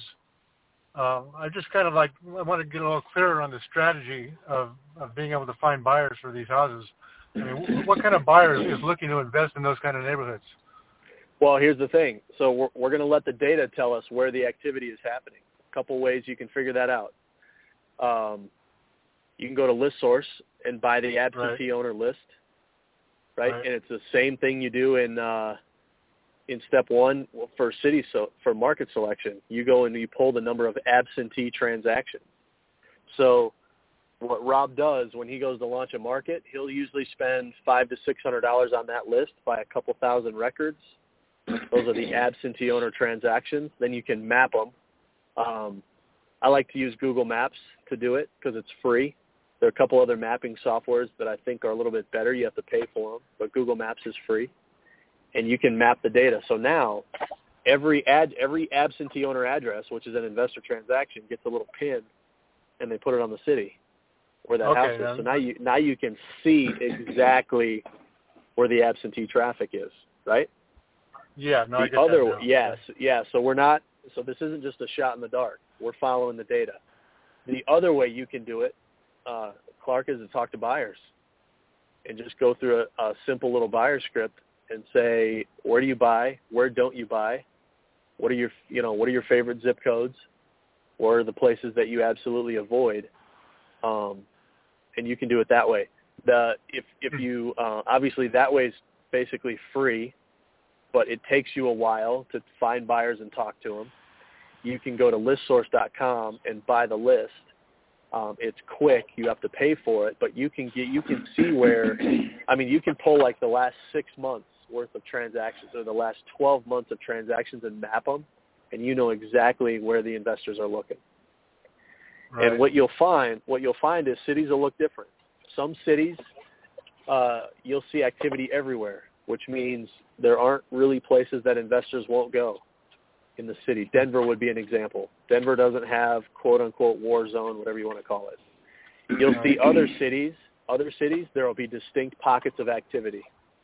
I just kind of I want to get a little clearer on the strategy of being able to find buyers for these houses. I mean, what kind of buyer is looking to invest in those kind of neighborhoods? Well, here's the thing. So we're going to let the data tell us where the activity is happening. A couple ways you can figure that out. You can go to ListSource and buy the absentee owner list, right? And it's the same thing you do in step 1 for for market selection. You go and you pull the number of absentee transactions. So what Rob does when he goes to launch a market, he'll usually spend $500 to $600 on that list, buy a couple thousand records. Those are the absentee owner transactions. Then you can map them. I like to use Google Maps to do it because it's free. There are a couple other mapping softwares that I think are a little bit better. You have to pay for them, but Google Maps is free. And you can map the data. So now every absentee owner address, which is an investor transaction, gets a little pin, and they put it on the city where that house is. So now you can see exactly where the absentee traffic is, right? Yeah, no, I get that now. Yes. So this isn't just a shot in the dark. We're following the data. The other way you can do it, Clark, is to talk to buyers and just go through a simple little buyer script and say, where do you buy? Where don't you buy? What are your favorite zip codes? Or the places that you absolutely avoid? And you can do it that way. If you obviously that way is basically free, but it takes you a while to find buyers and talk to them. You can go to listsource.com and buy the list. It's quick. You have to pay for it, but you can see where, you can pull like the last 6 months worth of transactions or the last 12 months of transactions and map them, and you know exactly where the investors are looking. Right. And what you'll find is cities will look different. Some cities, you'll see activity everywhere, which means there aren't really places that investors won't go in the city. Denver would be an example. Denver doesn't have quote-unquote war zone, whatever you want to call it. You'll see other cities, there will be distinct pockets of activity.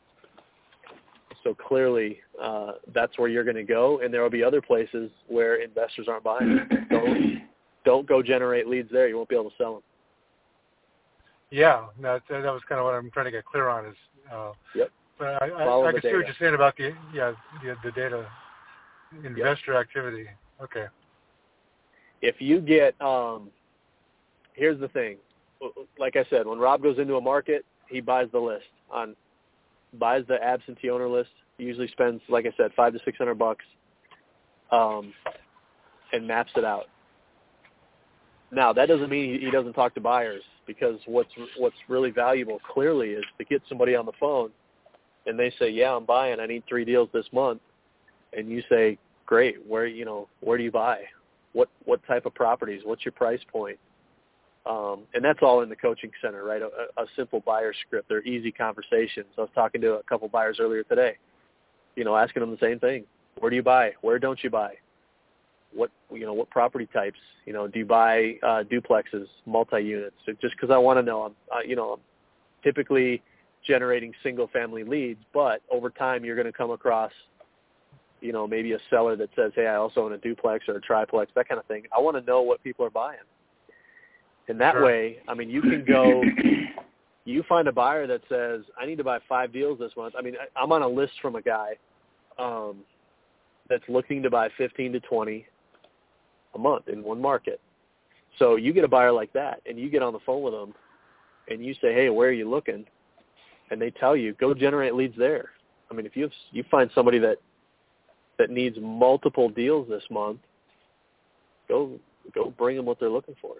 So clearly, that's where you're going to go, and there will be other places where investors aren't buying. Don't go generate leads there. You won't be able to sell them. Yeah, no, that was kind of what I'm trying to get clear on. Is yep. But I can see what you're saying about the data, investor activity. Okay. If you get, here's the thing. Like I said, when Rob goes into a market, he buys the list buys the absentee owner list. He usually spends, like I said, $500 to $600, and maps it out. Now, that doesn't mean he doesn't talk to buyers, because what's really valuable clearly is to get somebody on the phone and they say, yeah, I'm buying. I need 3 deals this month. And you say, great. Where do you buy? What type of properties? What's your price point? And that's all in the coaching center, right? A simple buyer script. They're easy conversations. I was talking to a couple buyers earlier today, asking them the same thing. Where do you buy? Where don't you buy? What property types? Do you buy duplexes, multi-units? Just because I want to know. I'm typically generating single-family leads, but over time you're going to come across, you know, maybe a seller that says, hey, I also own a duplex or a triplex, that kind of thing. I want to know what people are buying. And that way, I mean, you can go, you find a buyer that says, I need to buy 5 deals this month. I mean, I'm on a list from a guy that's looking to buy 15 to 20 a month in one market. So you get a buyer like that, and you get on the phone with them, and you say, hey, where are you looking? And they tell you, go generate leads there. I mean, if you find somebody that needs multiple deals this month, go bring them what they're looking for.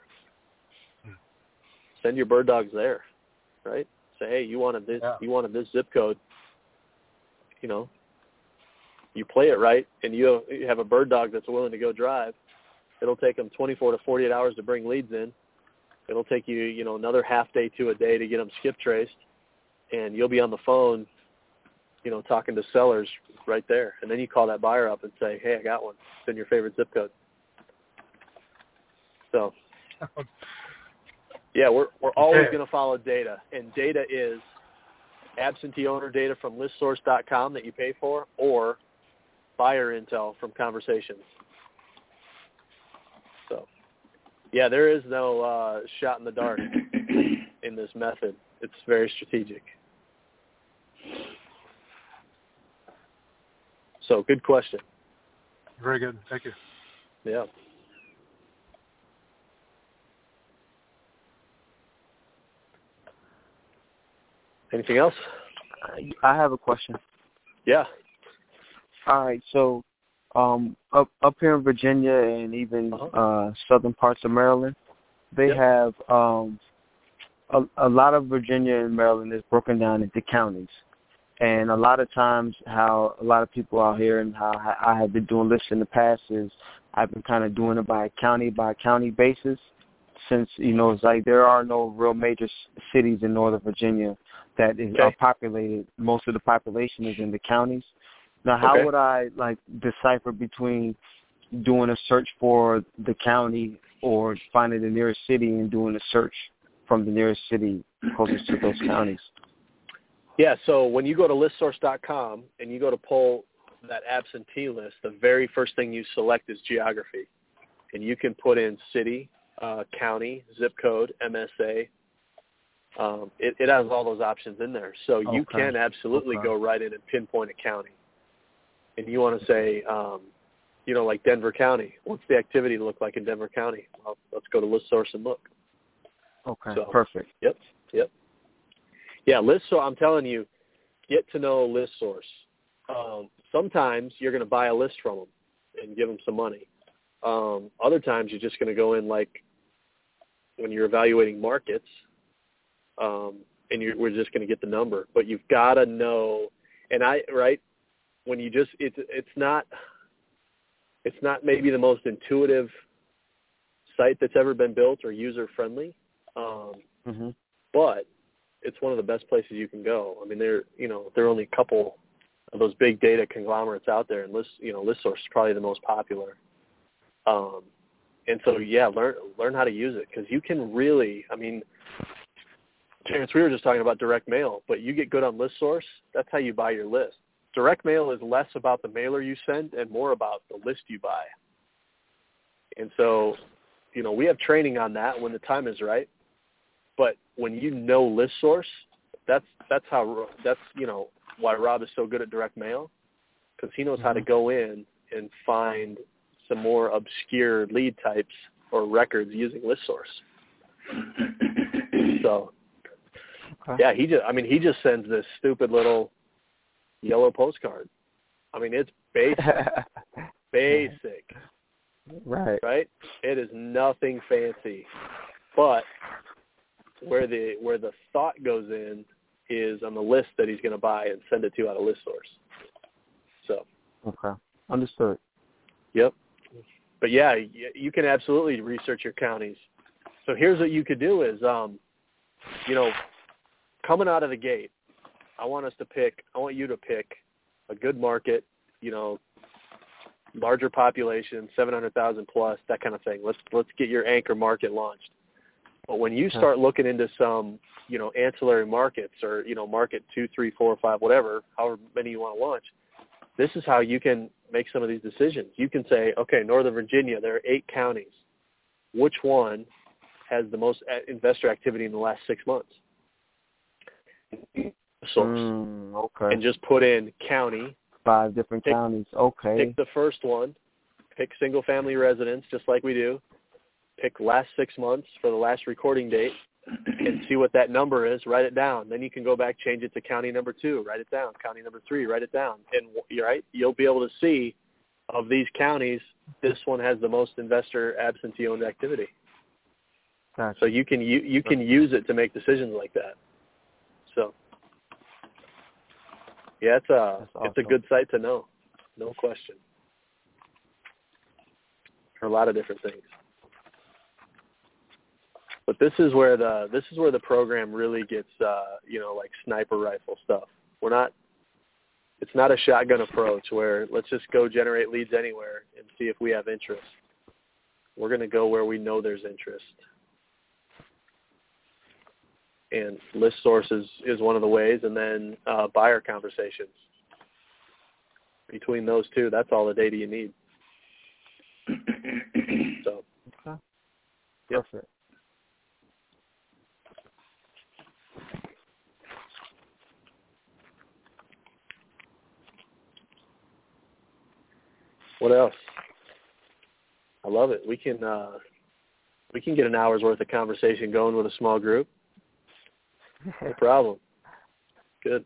Send your bird dogs there, right? Say, hey, you wanted this zip code. You know, you play it right, and you have a bird dog that's willing to go drive. It'll take them 24 to 48 hours to bring leads in. It'll take you, you know, another half day to a day to get them skip traced, and you'll be on the phone, you know, talking to sellers right there. And then you call that buyer up and say, hey, I got one. It's in your favorite zip code. So, yeah, we're always going to follow data, and data is absentee owner data from listsource.com that you pay for, or buyer intel from Conversations. So, yeah, there is no shot in the dark in this method. It's very strategic. So, good question. Very good. Thank you. Yeah. Anything else? I have a question. Yeah. All right. So, up here in Virginia and even southern parts of Maryland, they have a lot of Virginia and Maryland is broken down into counties. And a lot of times how a lot of people out here and how I have been doing lists in the past is I've been kind of doing it by county basis, since, you know, it's like there are no real major cities in Northern Virginia that are populated. Most of the population is in the counties. Now, how would I, like, decipher between doing a search for the county or finding the nearest city and doing a search from the nearest city closest to those counties? Yeah, so when you go to listsource.com and you go to pull that absentee list, the very first thing you select is geography. And you can put in city, county, zip code, MSA. It has all those options in there. So you can absolutely go right in and pinpoint a county. And you want to say, you know, like Denver County. What's the activity look like in Denver County? Well, let's go to ListSource and look. Okay, so, perfect. Yep. Yeah, I'm telling you, get to know ListSource. Sometimes you're going to buy a list from them and give them some money. Other times you're just going to go in, like when you're evaluating markets, and we're just going to get the number. But you've got to know, when you just it's not maybe the most intuitive site that's ever been built or user friendly, but it's one of the best places you can go. I mean, there are only a couple of those big data conglomerates out there, and ListSource is probably the most popular. And so, yeah, learn how to use it, because you can really, I mean, Terrence, we were just talking about direct mail, but you get good on ListSource, that's how you buy your list. Direct mail is less about the mailer you send and more about the list you buy. And so, you know, we have training on that when the time is right. But when you know ListSource, that's you know, why Rob is so good at direct mail, because he knows how to go in and find some more obscure lead types or records using ListSource. So, yeah, he just sends this stupid little yellow postcard. I mean, it's basic. Right? It is nothing fancy. But where the thought goes in is on the list that he's going to buy and send it to out of ListSource. So. Okay. Understood. Yep. But yeah, you can absolutely research your counties. So here's what you could do is, you know, coming out of the gate, I want you to pick a good market, you know, larger population, 700,000 plus, that kind of thing. Let's get your anchor market launched. But when you start looking into some, ancillary markets or, market 2, 3, 4, 5, whatever, however many you want to launch, this is how you can make some of these decisions. You can say, okay, Northern Virginia, there are 8 counties. Which one has the most investor activity in the last 6 months? Source. Okay. And just put in county. 5 different counties. Okay. Pick the first one. Pick single-family residence, just like we do. Pick last 6 months for the last recording date and see what that number is. Write it down. Then you can go back, change it to county number 2. Write it down. County number 3. Write it down. And you'll be able to see of these counties, this one has the most investor absentee-owned activity. Gotcha. So you can use it to make decisions like that. So, yeah, it's a good site to know, no question, for a lot of different things. But this is where the program really gets like sniper rifle stuff. It's not a shotgun approach where let's just go generate leads anywhere and see if we have interest. We're going to go where we know there's interest. And list sources is one of the ways, and then buyer conversations. Between those two, that's all the data you need. So, okay. Yep. Perfect. What else? I love it. We can get an hour's worth of conversation going with a small group. No problem. Good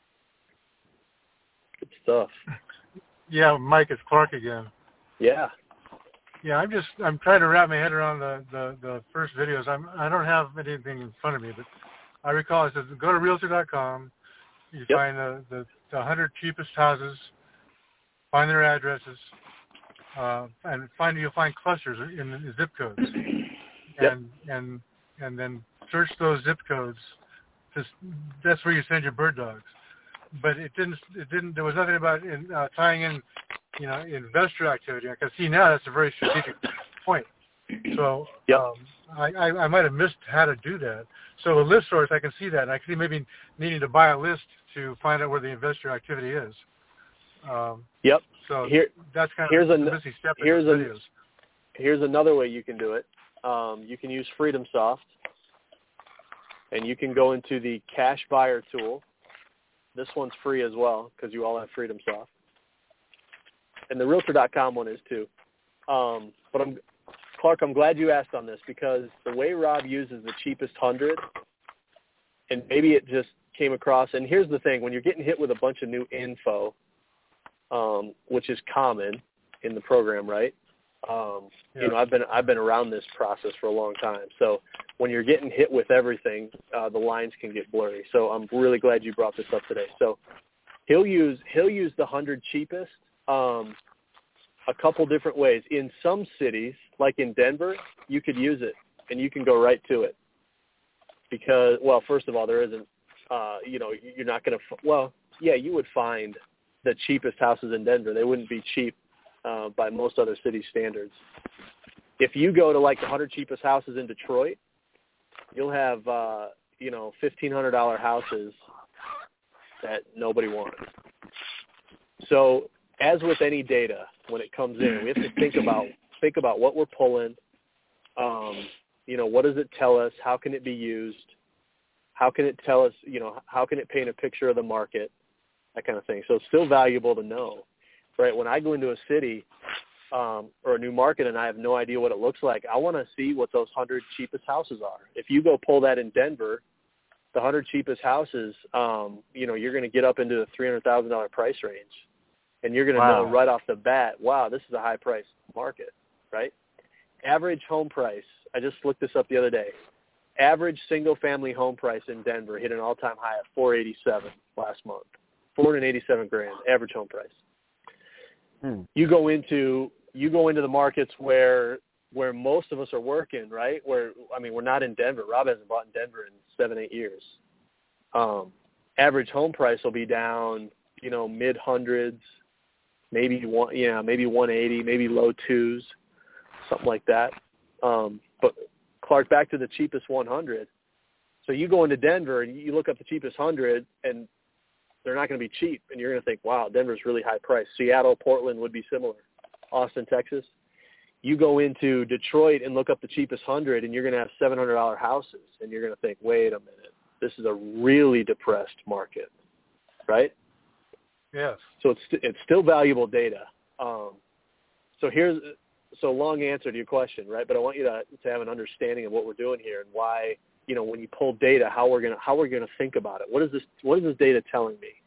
stuff. Yeah, Mike, it's Clark again. Yeah. Yeah, I'm trying to wrap my head around the first videos. I don't have anything in front of me, but I recall it says go to Realtor.com. You find the 100 cheapest houses, find their addresses, and you'll find clusters in the zip codes, and then search those zip codes. That's where you send your bird dogs. But it didn't. There was nothing about tying in, investor activity. I can see now that's a very strategic point. So I might have missed how to do that. So a list source, I can see that, and I can see maybe needing to buy a list to find out where the investor activity is. So that's kind of the missing step in the videos. Here's another way you can do it. You can use FreedomSoft, and you can go into the Cash Buyer tool. This one's free as well because you all have FreedomSoft. And the Realtor.com one is too. But Clark, I'm glad you asked on this because the way Rob uses the cheapest 100, and maybe it just came across, and here's the thing, when you're getting hit with a bunch of new info, which is common in the program, right? I've been around this process for a long time. So when you're getting hit with everything, the lines can get blurry. So I'm really glad you brought this up today. So he'll use the 100 cheapest a couple different ways. In some cities, like in Denver, you could use it and you can go right to it because, well, first of all, there isn't, you're not going to, you would find the cheapest houses in Denver. They wouldn't be cheap by most other city standards. If you go to like the 100 cheapest houses in Detroit, you'll have, $1,500 houses that nobody wants. So as with any data, when it comes in, we have to think about what we're pulling. What does it tell us? How can it be used? How can it tell us, how can it paint a picture of the market? That kind of thing. So it's still valuable to know, right? When I go into a city or a new market and I have no idea what it looks like, I want to see what those 100 cheapest houses are. If you go pull that in Denver, the 100 cheapest houses, you're going to get up into the $300,000 price range. And you're going to know right off the bat, wow, this is a high-priced market, right? Average home price, I just looked this up the other day. Average single-family home price in Denver hit an all-time high of $487 last month. $487,000 average home price. You go into the markets where most of us are working, right? We're not in Denver. Rob hasn't bought in Denver in 7-8 years. Average home price will be down, mid hundreds, maybe 180, maybe low twos, something like that. But Clark, back to the cheapest 100. So you go into Denver and you look up the cheapest 100, and they're not going to be cheap. And you're going to think, wow, Denver's really high price. Seattle, Portland would be similar. Austin, Texas. You go into Detroit and look up the cheapest 100, and you're going to have $700 houses. And you're going to think, wait a minute, this is a really depressed market, right? Yes. So it's still valuable data. So long answer to your question, right? But I want you to have an understanding of what we're doing here and why, when you pull data, how we're gonna think about it. What is this data telling me?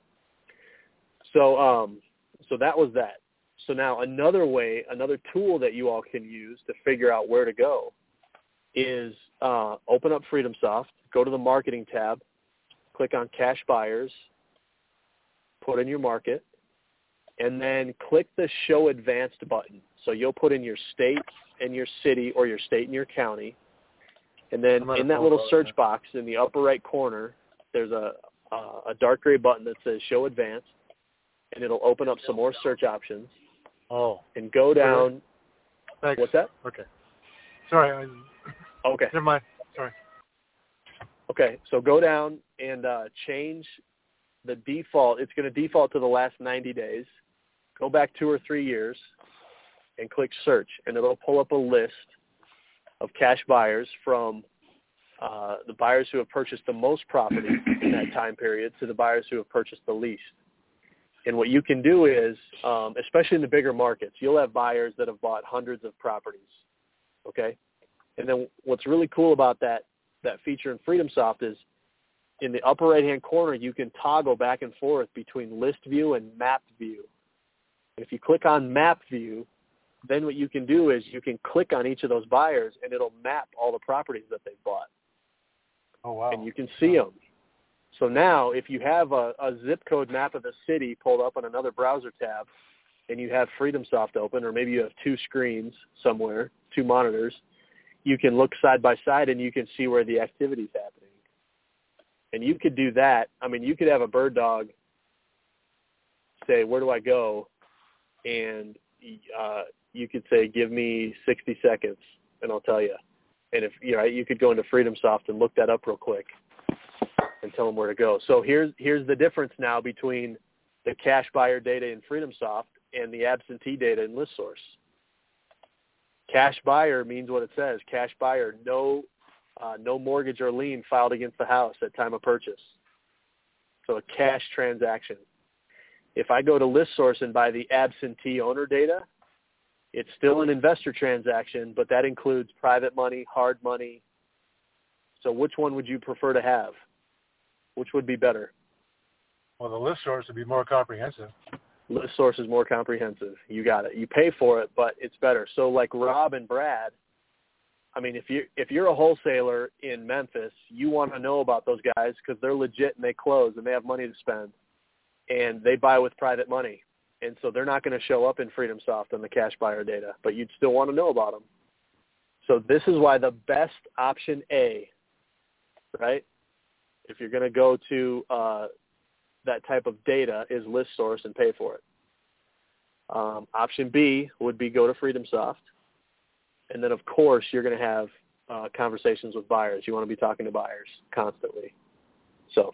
So that was that. So now another tool that you all can use to figure out where to go is open up FreedomSoft, go to the marketing tab, click on cash buyers, put in your market, and then click the show advanced button. So you'll put in your state and your city, or your state and your county. And then in that little search box in the upper right corner, there's a dark gray button that says show advanced, and it'll open up some more search options. Oh. And go down. Thanks. What's that? Okay. Sorry. Okay. Never mind. Sorry. Okay. So go down and change the default. It's going to default to the last 90 days. Go back 2 or 3 years and click search, and it'll pull up a list of cash buyers from the buyers who have purchased the most property in that time period to the buyers who have purchased the least. And what you can do is, especially in the bigger markets, you'll have buyers that have bought hundreds of properties, okay? And then what's really cool about that feature in FreedomSoft is in the upper right-hand corner, you can toggle back and forth between list view and map view. If you click on map view, then what you can do is you can click on each of those buyers, and it'll map all the properties that they've bought. Oh, wow. And you can see them. So now if you have a zip code map of the city pulled up on another browser tab, and you have FreedomSoft open, or maybe you have 2 screens somewhere, 2 monitors, you can look side by side and you can see where the activity is happening. And you could do that. I mean, you could have a bird dog say, where do I go? And you could say, give me 60 seconds, and I'll tell you. And if you could go into FreedomSoft and look that up real quick and tell them where to go. So here's the difference now between the cash buyer data in FreedomSoft and the absentee data in ListSource. Cash buyer means what it says. Cash buyer, no mortgage or lien filed against the house at time of purchase. So a cash transaction. If I go to ListSource and buy the absentee owner data, it's still an investor transaction, but that includes private money, hard money. So which one would you prefer to have? Which would be better? Well, the ListSource would be more comprehensive. ListSource is more comprehensive. You got it. You pay for it, but it's better. So like Rob and Brad, I mean, if you're a wholesaler in Memphis, you want to know about those guys because they're legit and they close and they have money to spend, and they buy with private money. And so they're not going to show up in FreedomSoft on the cash buyer data, but you'd still want to know about them. So this is why the best option A, right, if you're going to go to that type of data, is ListSource and pay for it. Option B would be go to FreedomSoft. And then, of course, you're going to have conversations with buyers. You want to be talking to buyers constantly. So.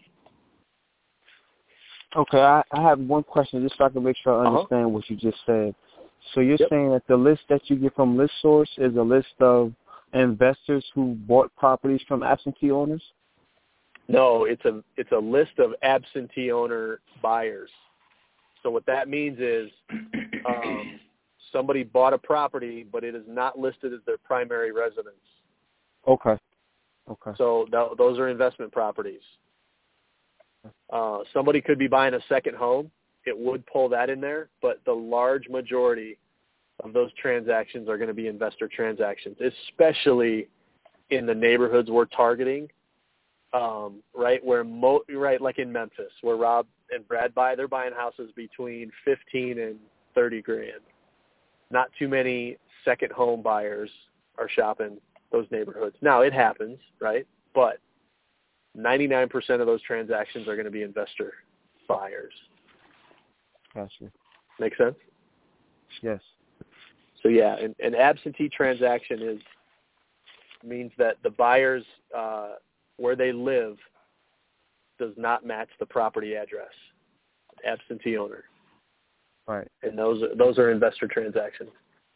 Okay, I have one question just so I can make sure I understand what you just said. So you're saying that the list that you get from ListSource is a list of investors who bought properties from absentee owners? No, it's a list of absentee owner buyers. So what that means is somebody bought a property, but it is not listed as their primary residence. Okay. So those are investment properties. Somebody could be buying a second home. It would pull that in there, but the large majority of those transactions are going to be investor transactions, especially in the neighborhoods we're targeting, right? Right, like in Memphis, where Rob and Brad buy, they're buying houses between $15,000 and $30,000. Not too many second home buyers are shopping those neighborhoods. Now it happens, right? But 99% of those transactions are going to be investor buyers. Gotcha. Make sense? Yes. So yeah, an absentee transaction means that the buyers where they live does not match the property address, absentee owner. Right. And those are investor transactions.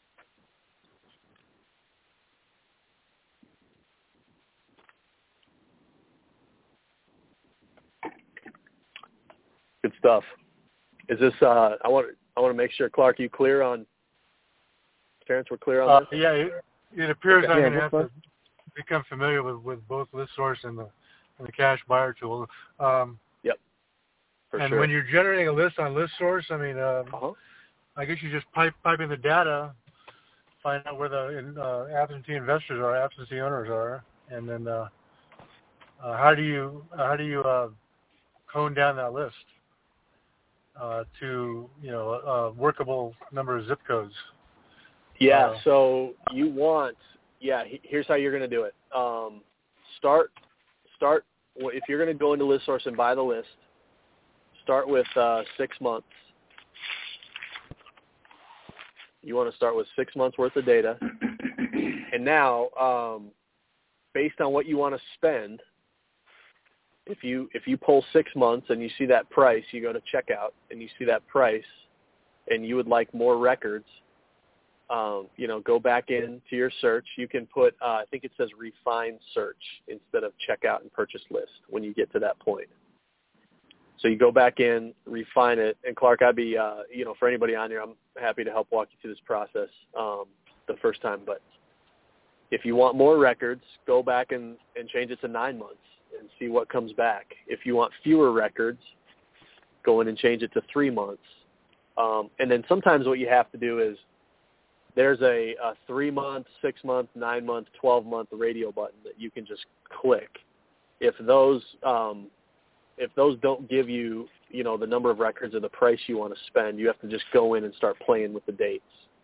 Good stuff. Is this? I want to make sure, Clark, you clear on? Parents, we're clear on this. Yeah, it appears Okay. I'm going to have to become familiar with both ListSource and the cash buyer tool. Yep. For and sure. when you're generating a list on ListSource, I mean, I guess you just pipe in the data, find out where the absentee investors are, absentee owners are, and then how do you hone down that list to a workable number of zip codes? Yeah. So you want, here's how you're going to do it. Start. If you're going to go into ListSource and buy the list, start with 6 months. You want to start with 6 months worth of data. And now, based on what you want to spend, if you pull 6 months and you see that price, you go to checkout and you see that price and you would like more records, go back into your search. You can put, I think it says refine search instead of checkout and purchase list when you get to that point. So you go back in, refine it. And Clark, I'd be, for anybody on here, I'm happy to help walk you through this process the first time. But if you want more records, go back and change it to 9 months and see what comes back. If you want fewer records, go in and change it to 3 months. And then sometimes what you have to do is there's a 3 month, 6 month, 9 month, 12-month radio button that you can just click. If those don't give you, the number of records or the price you want to spend, you have to just go in and start playing with the dates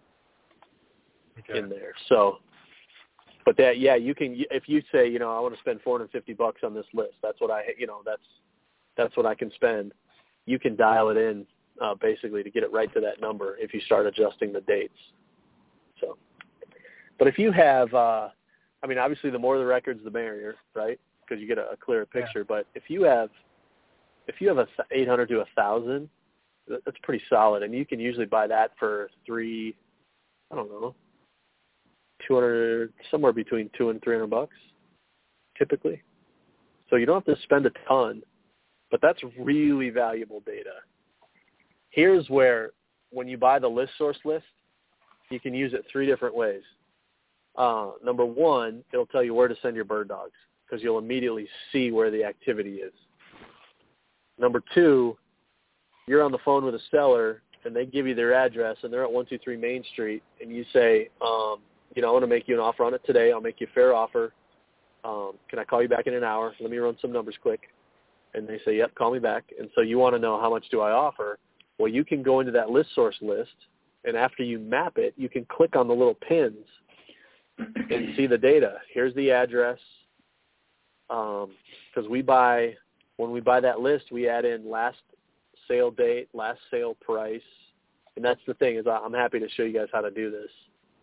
in there. So, but that, you can, if you say, I want to spend $450 on this list, that's what that's what I can spend. You can dial it in basically to get it right to that number if you start adjusting the dates. So, but if you have, obviously the more the records, the merrier, right? Because you get a clearer picture. Yeah. But if you have 800 to 1,000, that's pretty solid, and you can usually buy that for $200, somewhere between $200 and $300, typically. So you don't have to spend a ton, but that's really valuable data. Here's where, when you buy the ListSource list, you can use it 3 different ways. Number one, it'll tell you where to send your bird dogs because you'll immediately see where the activity is. Number 2, you're on the phone with a seller and they give you their address and they're at 123 Main Street and you say, I want to make you an offer on it today. I'll make you a fair offer. Can I call you back in an hour? Let me run some numbers quick. And they say, yep, call me back. And so you want to know how much do I offer? Well, you can go into that ListSource list, and after you map it, you can click on the little pins and see the data. Here's the address. Because when we buy that list, we add in last sale date, last sale price. And that's the thing, is I'm happy to show you guys how to do this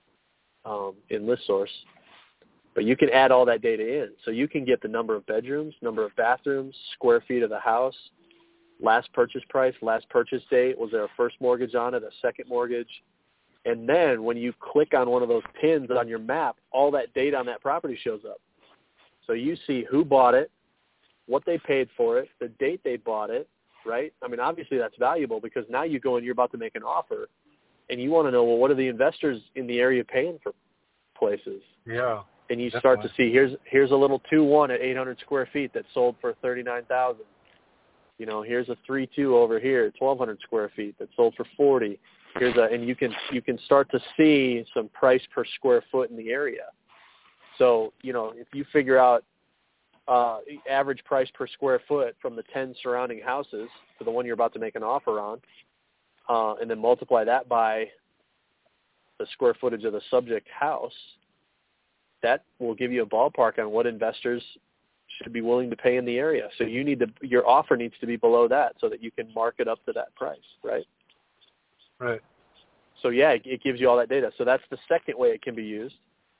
in ListSource. But you can add all that data in. So you can get the number of bedrooms, number of bathrooms, square feet of the house, last purchase price, last purchase date, was there a first mortgage on it, a second mortgage? And then when you click on one of those pins on your map, all that data on that property shows up. So you see who bought it, what they paid for it, the date they bought it, right? Obviously that's valuable because now you go and you're about to make an offer and you want to know, well, what are the investors in the area paying for places? Yeah. And you start to see, here's a little 2-1 at 800 square feet that sold for $39,000. Here's a 3-2 over here, 1,200 square feet that sold for $40. And you can start to see some price per square foot in the area. So, if you figure out average price per square foot from the 10 surrounding houses to the one you're about to make an offer on, and then multiply that by the square footage of the subject house, that will give you a ballpark on what investors should be willing to pay in the area. So your offer needs to be below that so that you can mark it up to that price, right? Right. So it gives you all that data. So that's the second way it can be used.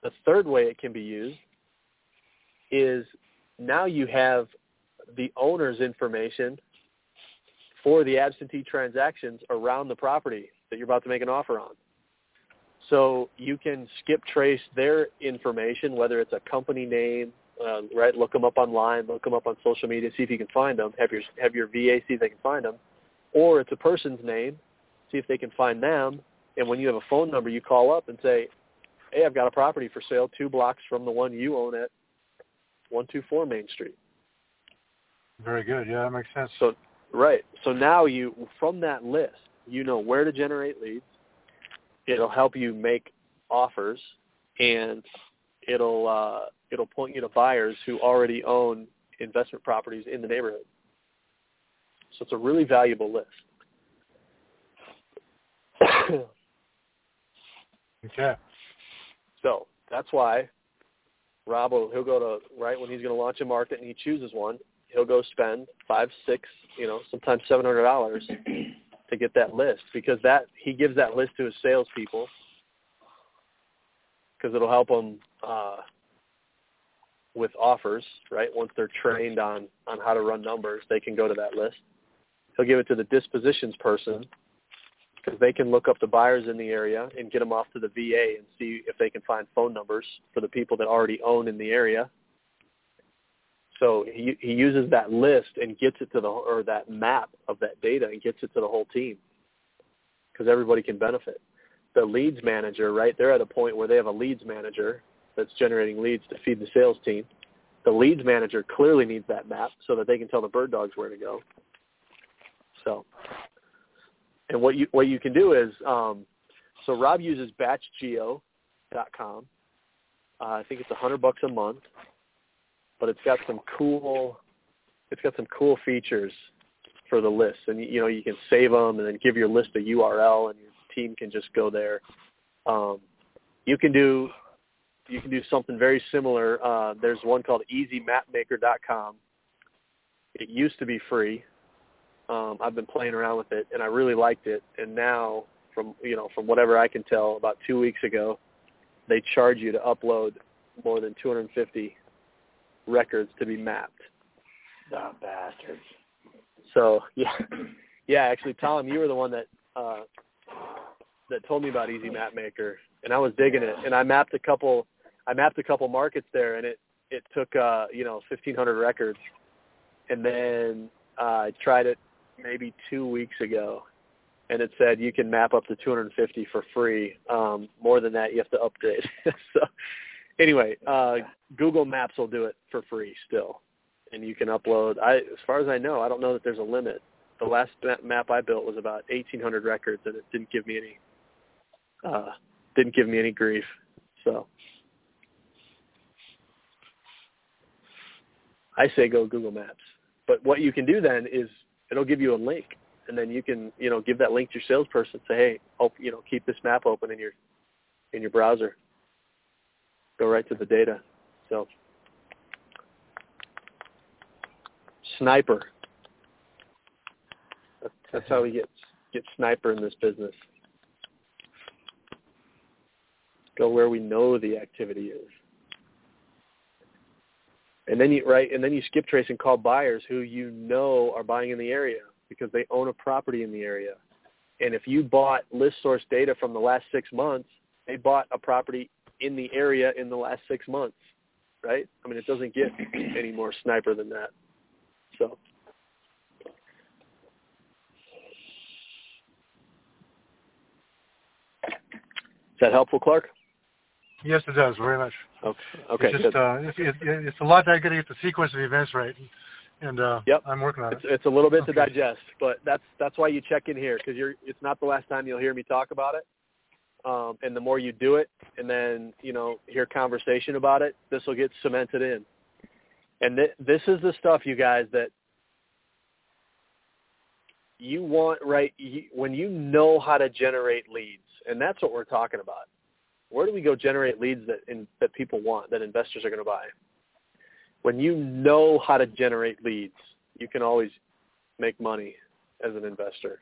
The third way it can be used is now you have the owner's information for the absentee transactions around the property that you're about to make an offer on. So you can skip trace their information, whether it's a company name, right? Look them up online, look them up on social media, see if you can find them. Have your VA see if they can find them. Or it's a person's name, see if they can find them. And when you have a phone number, you call up and say, hey, I've got a property for sale 2 blocks from the one you own at 124 Main Street. Very good. Yeah, that makes sense. So, right. So now from that list, you know where to generate leads. It'll help you make offers, and it'll point you to buyers who already own investment properties in the neighborhood. So it's a really valuable list. Okay. So that's why Rob he'll go to, right when he's going to launch a market and he chooses one, he'll go spend $500, $600, sometimes $700 to get that list, because he gives that list to his salespeople, because it'll help them with offers, right? Once they're trained on how to run numbers, they can go to that list. He'll give it to the dispositions person, because they can look up the buyers in the area and get them off to the VA and see if they can find phone numbers for the people that already own in the area. So he uses that list and gets it to or that map of that data and gets it to the whole team, because everybody can benefit. The leads manager, right, they're at a point where they have a leads manager that's generating leads to feed the sales team. The leads manager clearly needs that map so that they can tell the bird dogs where to go. So, and what you can do is, so Rob uses batchgeo.com. I think it's $100 a month, but it's got some cool features for the list, and you can save them and then give your list a URL, and your team can just go there. You can do something very similar. There's one called easymapmaker.com. It used to be free. I've been playing around with it, and I really liked it. And now, from whatever I can tell, about 2 weeks ago, they charge you to upload more than 250 records to be mapped. Oh, bastards. So yeah. Actually, Tom, you were the one that told me about Easy Mapmaker, and I was digging it. And I mapped a couple markets there, and it took 1,500 records. And then I tried it maybe 2 weeks ago, and it said you can map up to 250 for free. More than that, you have to upgrade. So anyway, Google Maps will do it for free still, and you can upload. As far as I know, I don't know that there's a limit. The last map I built was about 1,800 records, and it didn't give me any grief. So I say go Google Maps. But what you can do then is it'll give you a link, and then you can give that link to your salesperson. Say, hey, keep this map open in your browser. Go right to the data. So sniper. That's how we get sniper in this business. Go where we know the activity is. And then you skip trace and call buyers who are buying in the area because they own a property in the area. And if you bought list source data from the last 6 months, they bought a property in the area in the last 6 months, right? I mean, it doesn't get any more sniper than that. So. Is that helpful, Clark? Yes, it does, very much. Okay. It's a lot that I got to get the sequence of events right, and yep. I'm working on it. It's a little bit to digest, but that's why you check in here, because it's not the last time you'll hear me talk about it. And the more you do it, and then hear conversation about it, this will get cemented in. And this is the stuff, you guys, that you want, right? When you know how to generate leads, and that's what we're talking about. Where do we go generate leads that people want, that investors are going to buy? When you know how to generate leads, you can always make money as an investor.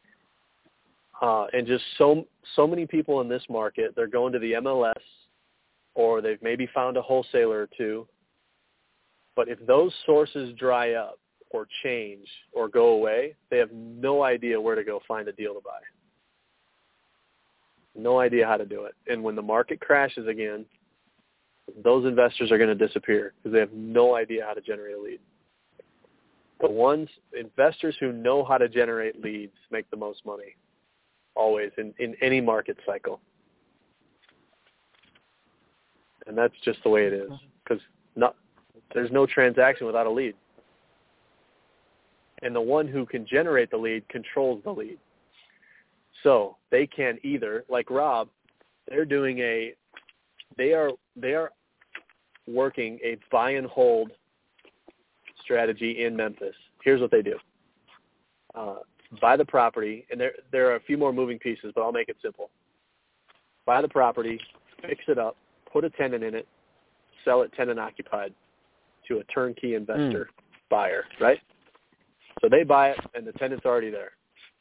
And just so many people in this market, they're going to the MLS or they've maybe found a wholesaler or two. But if those sources dry up or change or go away, they have no idea where to go find a deal to buy. No idea how to do it. And when the market crashes again, those investors are going to disappear because they have no idea how to generate a lead. The investors who know how to generate leads make the most money, always, in any market cycle. And that's just the way it is, because there's no transaction without a lead. And the one who can generate the lead controls the lead. So they can either, like Rob, they are working a buy and hold strategy in Memphis. Here's what they do. Buy the property, and there are a few more moving pieces, but I'll make it simple. Buy the property, fix it up, put a tenant in it, sell it tenant occupied to a turnkey investor buyer, right? So they buy it, and the tenant's already there.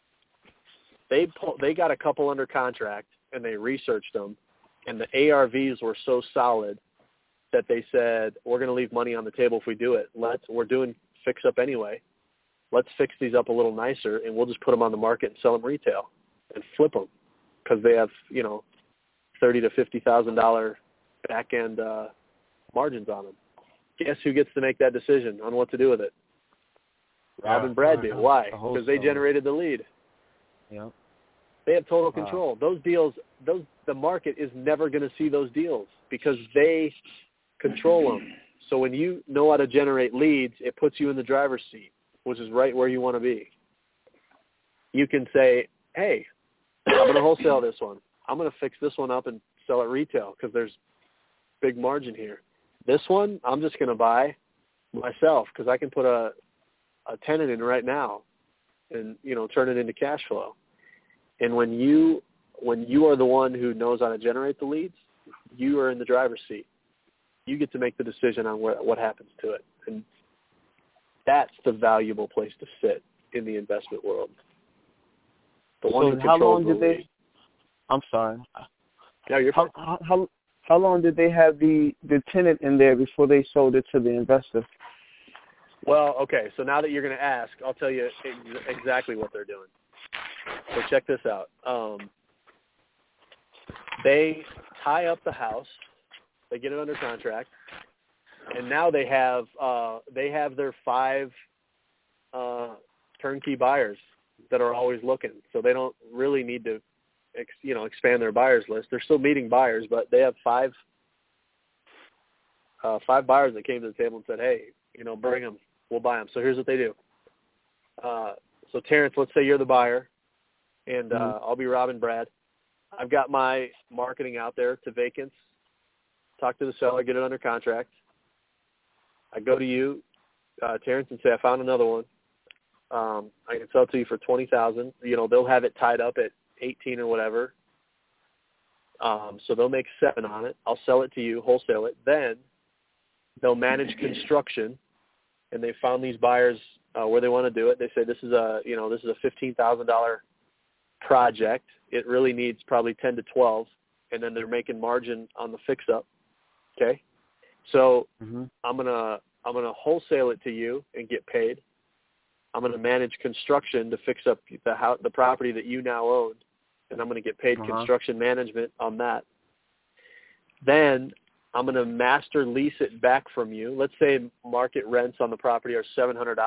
They got a couple under contract, and they researched them, and the ARVs were so solid that they said, we're going to leave money on the table if we do it. We're doing fix up anyway. Let's fix these up a little nicer, and we'll just put them on the market and sell them retail and flip them, because they have, $30,000 to $50,000 back end margins on them. Guess who gets to make that decision on what to do with it? Rob and Brad do. Why? Because they generated the lead. Yeah. They have total control. Those deals, the market is never going to see those deals because they control them. So when you know how to generate leads, it puts you in the driver's seat, which is right where you want to be. You can say, hey, I'm going to wholesale this one. I'm going to fix this one up and sell it retail because there's big margin here. This one, I'm just going to buy myself because I can put a tenant in right now and, turn it into cash flow. And when you are the one who knows how to generate the leads, you are in the driver's seat. You get to make the decision on what happens to it. And that's the valuable place to sit in the investment world. The one who controls the lead. I'm sorry. No, you're fine. How long did they have the tenant in there before they sold it to the investor? Well, okay, so now that you're going to ask, I'll tell you exactly what they're doing. So check this out. They tie up the house, they get it under contract, and now they have their 5 turnkey buyers that are always looking. So they don't really need to expand their buyers list. They're still meeting buyers, but they have 5 buyers that came to the table and said, hey, bring them. We'll buy them. So here's what they do. So Terrence, let's say you're the buyer, and I'll be Rob and Brad. I've got my marketing out there to vacants. Talk to the seller, get it under contract. I go to you, Terrence, and say, I found another one. I can sell it to you for $20,000. They'll have it tied up at 18 or whatever. So they'll make 7 on it. I'll sell it to you, wholesale it. Then they'll manage construction, and they found these buyers where they want to do it. They say this is a $15,000 project. It really needs probably 10 to 12, and then they're making margin on the fix up. Okay, so I'm gonna wholesale it to you and get paid. I'm gonna manage construction to fix up the property that you now own, and I'm gonna get paid construction management on that. Then I'm going to master lease it back from you. Let's say market rents on the property are $700.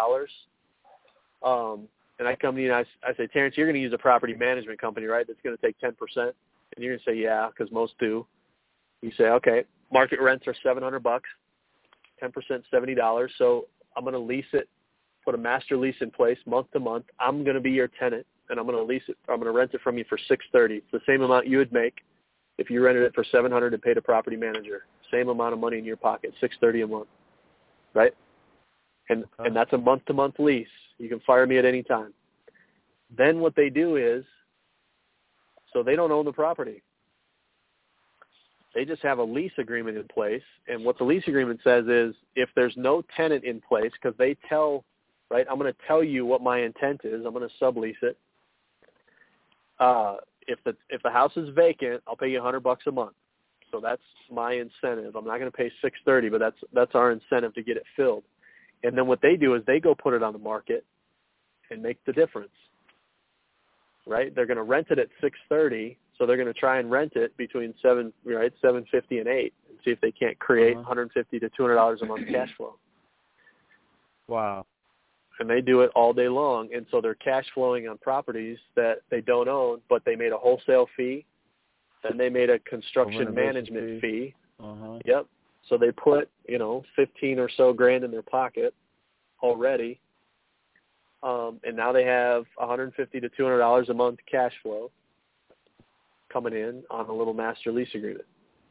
And I come to you and I say, Terrence, you're going to use a property management company, right? That's going to take 10%. And you're going to say, yeah, because most do. You say, okay, market rents are $700, 10% $70. So I'm going to lease it, put a master lease in place month to month. I'm going to be your tenant, and I'm going to lease it. I'm going to rent it from you for $630. It's the same amount you would make if you rented it for $700 and paid a property manager. Same amount of money in your pocket, $630 a month, right? And that's a month-to-month lease. You can fire me at any time. Then what they do is, so they don't own the property. They just have a lease agreement in place, and what the lease agreement says is if there's no tenant in place, because they tell, right, I'm going to tell you what my intent is. I'm going to sublease it. If the house is vacant, I'll pay you $100 a month. So that's my incentive. I'm not going to pay $630, but that's our incentive to get it filled. And then what they do is they go put it on the market and make the difference. Right? They're going to rent it at $630, so they're going to try and rent it between $750 and $8, and see if they can't create $150 to $200 a month cash flow. Wow. And they do it all day long, and so they're cash flowing on properties that they don't own, but they made a wholesale fee, then they made a construction management fee. Yep. So they put, 15 or so grand in their pocket already, and now they have $150 to $200 a month cash flow coming in on a little master lease agreement.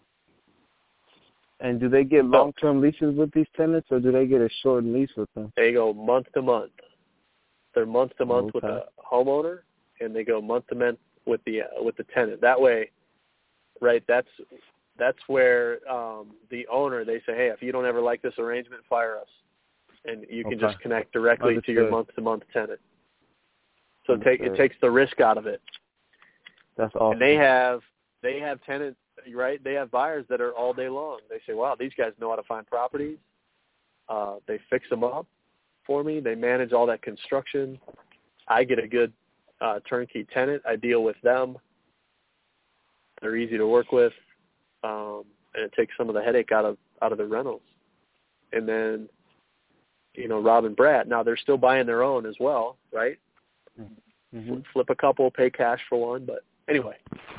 And do they get long-term leases with these tenants, or do they get a short lease with them? They go month to month. They're month to month with the homeowner, and they go month to month with the tenant. That way, right? That's where the owner, they say, hey, if you don't ever like this arrangement, fire us, and you can just connect directly to your month to month tenant. So it takes the risk out of it. That's awesome. And they have tenants. Right, they have buyers that are all day long. They say, wow, these guys know how to find properties. They fix them up for me. They manage all that construction. I get a good turnkey tenant. I deal with them. They're easy to work with, and it takes some of the headache out of the rentals. And then, Rob and Brad, now they're still buying their own as well, right? Mm-hmm. Flip a couple, pay cash for one. But anyway,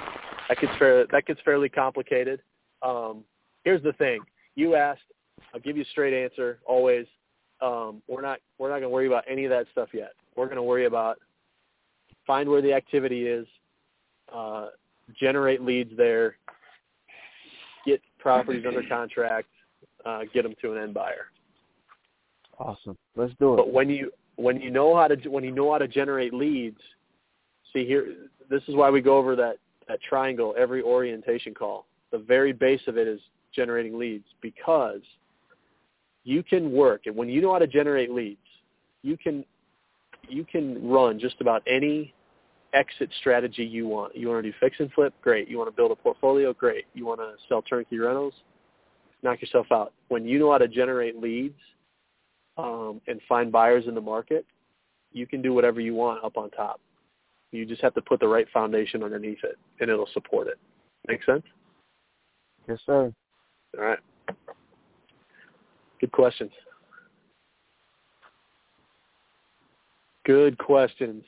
that gets fairly complicated. Here's the thing. You asked. I'll give you a straight answer always. We're not going to worry about any of that stuff yet. We're going to worry about find where the activity is, generate leads there, get properties under contract, get them to an end buyer. Awesome. Let's do it. But when you know how to generate leads, see here, this is why we go over that triangle every orientation call. The very base of it is generating leads, because you can work, and when you know how to generate leads, you can run just about any exit strategy you want. You want to do fix and flip? Great. You want to build a portfolio? Great. You want to sell turnkey rentals? Knock yourself out. When you know how to generate leads and find buyers in the market, you can do whatever you want up on top. You just have to put the right foundation underneath it, and it'll support it. Make sense? Yes, sir. All right. Good questions. Good questions.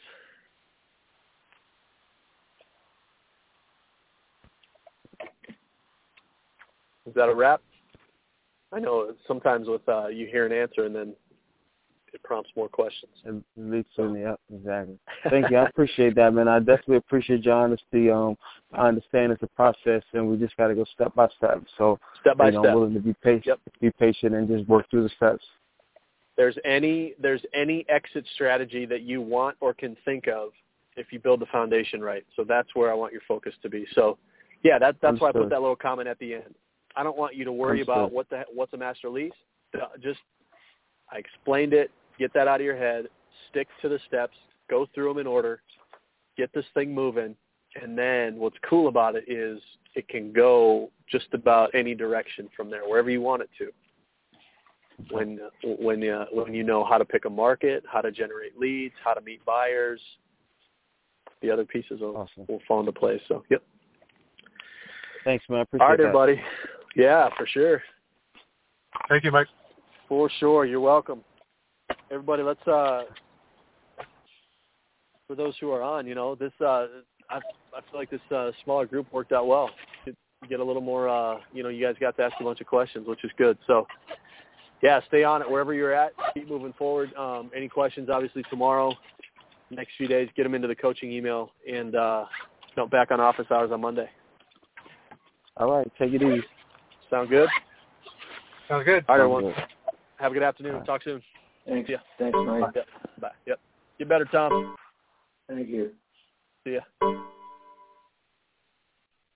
Is that a wrap? I know sometimes with you hear an answer and then it prompts more questions. It leads to me, yep, exactly. Thank you. I appreciate that, man. I definitely appreciate your honesty. I understand it's a process, and we just got to go step by step. So, step by step. I'm willing to be patient, and just work through the steps. There's any exit strategy that you want or can think of if you build the foundation right. So that's where I want your focus to be. So, yeah, that's why I put that little comment at the end. I don't want you to worry about what's a master lease. I explained it. Get that out of your head. Stick to the steps. Go through them in order. Get this thing moving. And then what's cool about it is it can go just about any direction from there, wherever you want it to. When you know how to pick a market, how to generate leads, how to meet buyers, the other pieces will fall into place. So, yep. Thanks, man. I appreciate All right, that. everybody. Yeah, for sure. Thank you, Mike. For sure. You're welcome. Everybody, let's, for those who are on, this, I feel like this smaller group worked out well. Get a little more, you guys got to ask a bunch of questions, which is good. So, yeah, stay on it wherever you're at. Keep moving forward. Any questions, obviously, tomorrow, next few days, get them into the coaching email, and jump back on office hours on Monday. All right. Take it easy. Sound good? Sounds good. All right, everyone. Have a good afternoon. Right. Talk soon. Thanks. Yeah. Thanks, Mike. Yep. Bye. Yep. Get better, Tom. Thank you. See ya.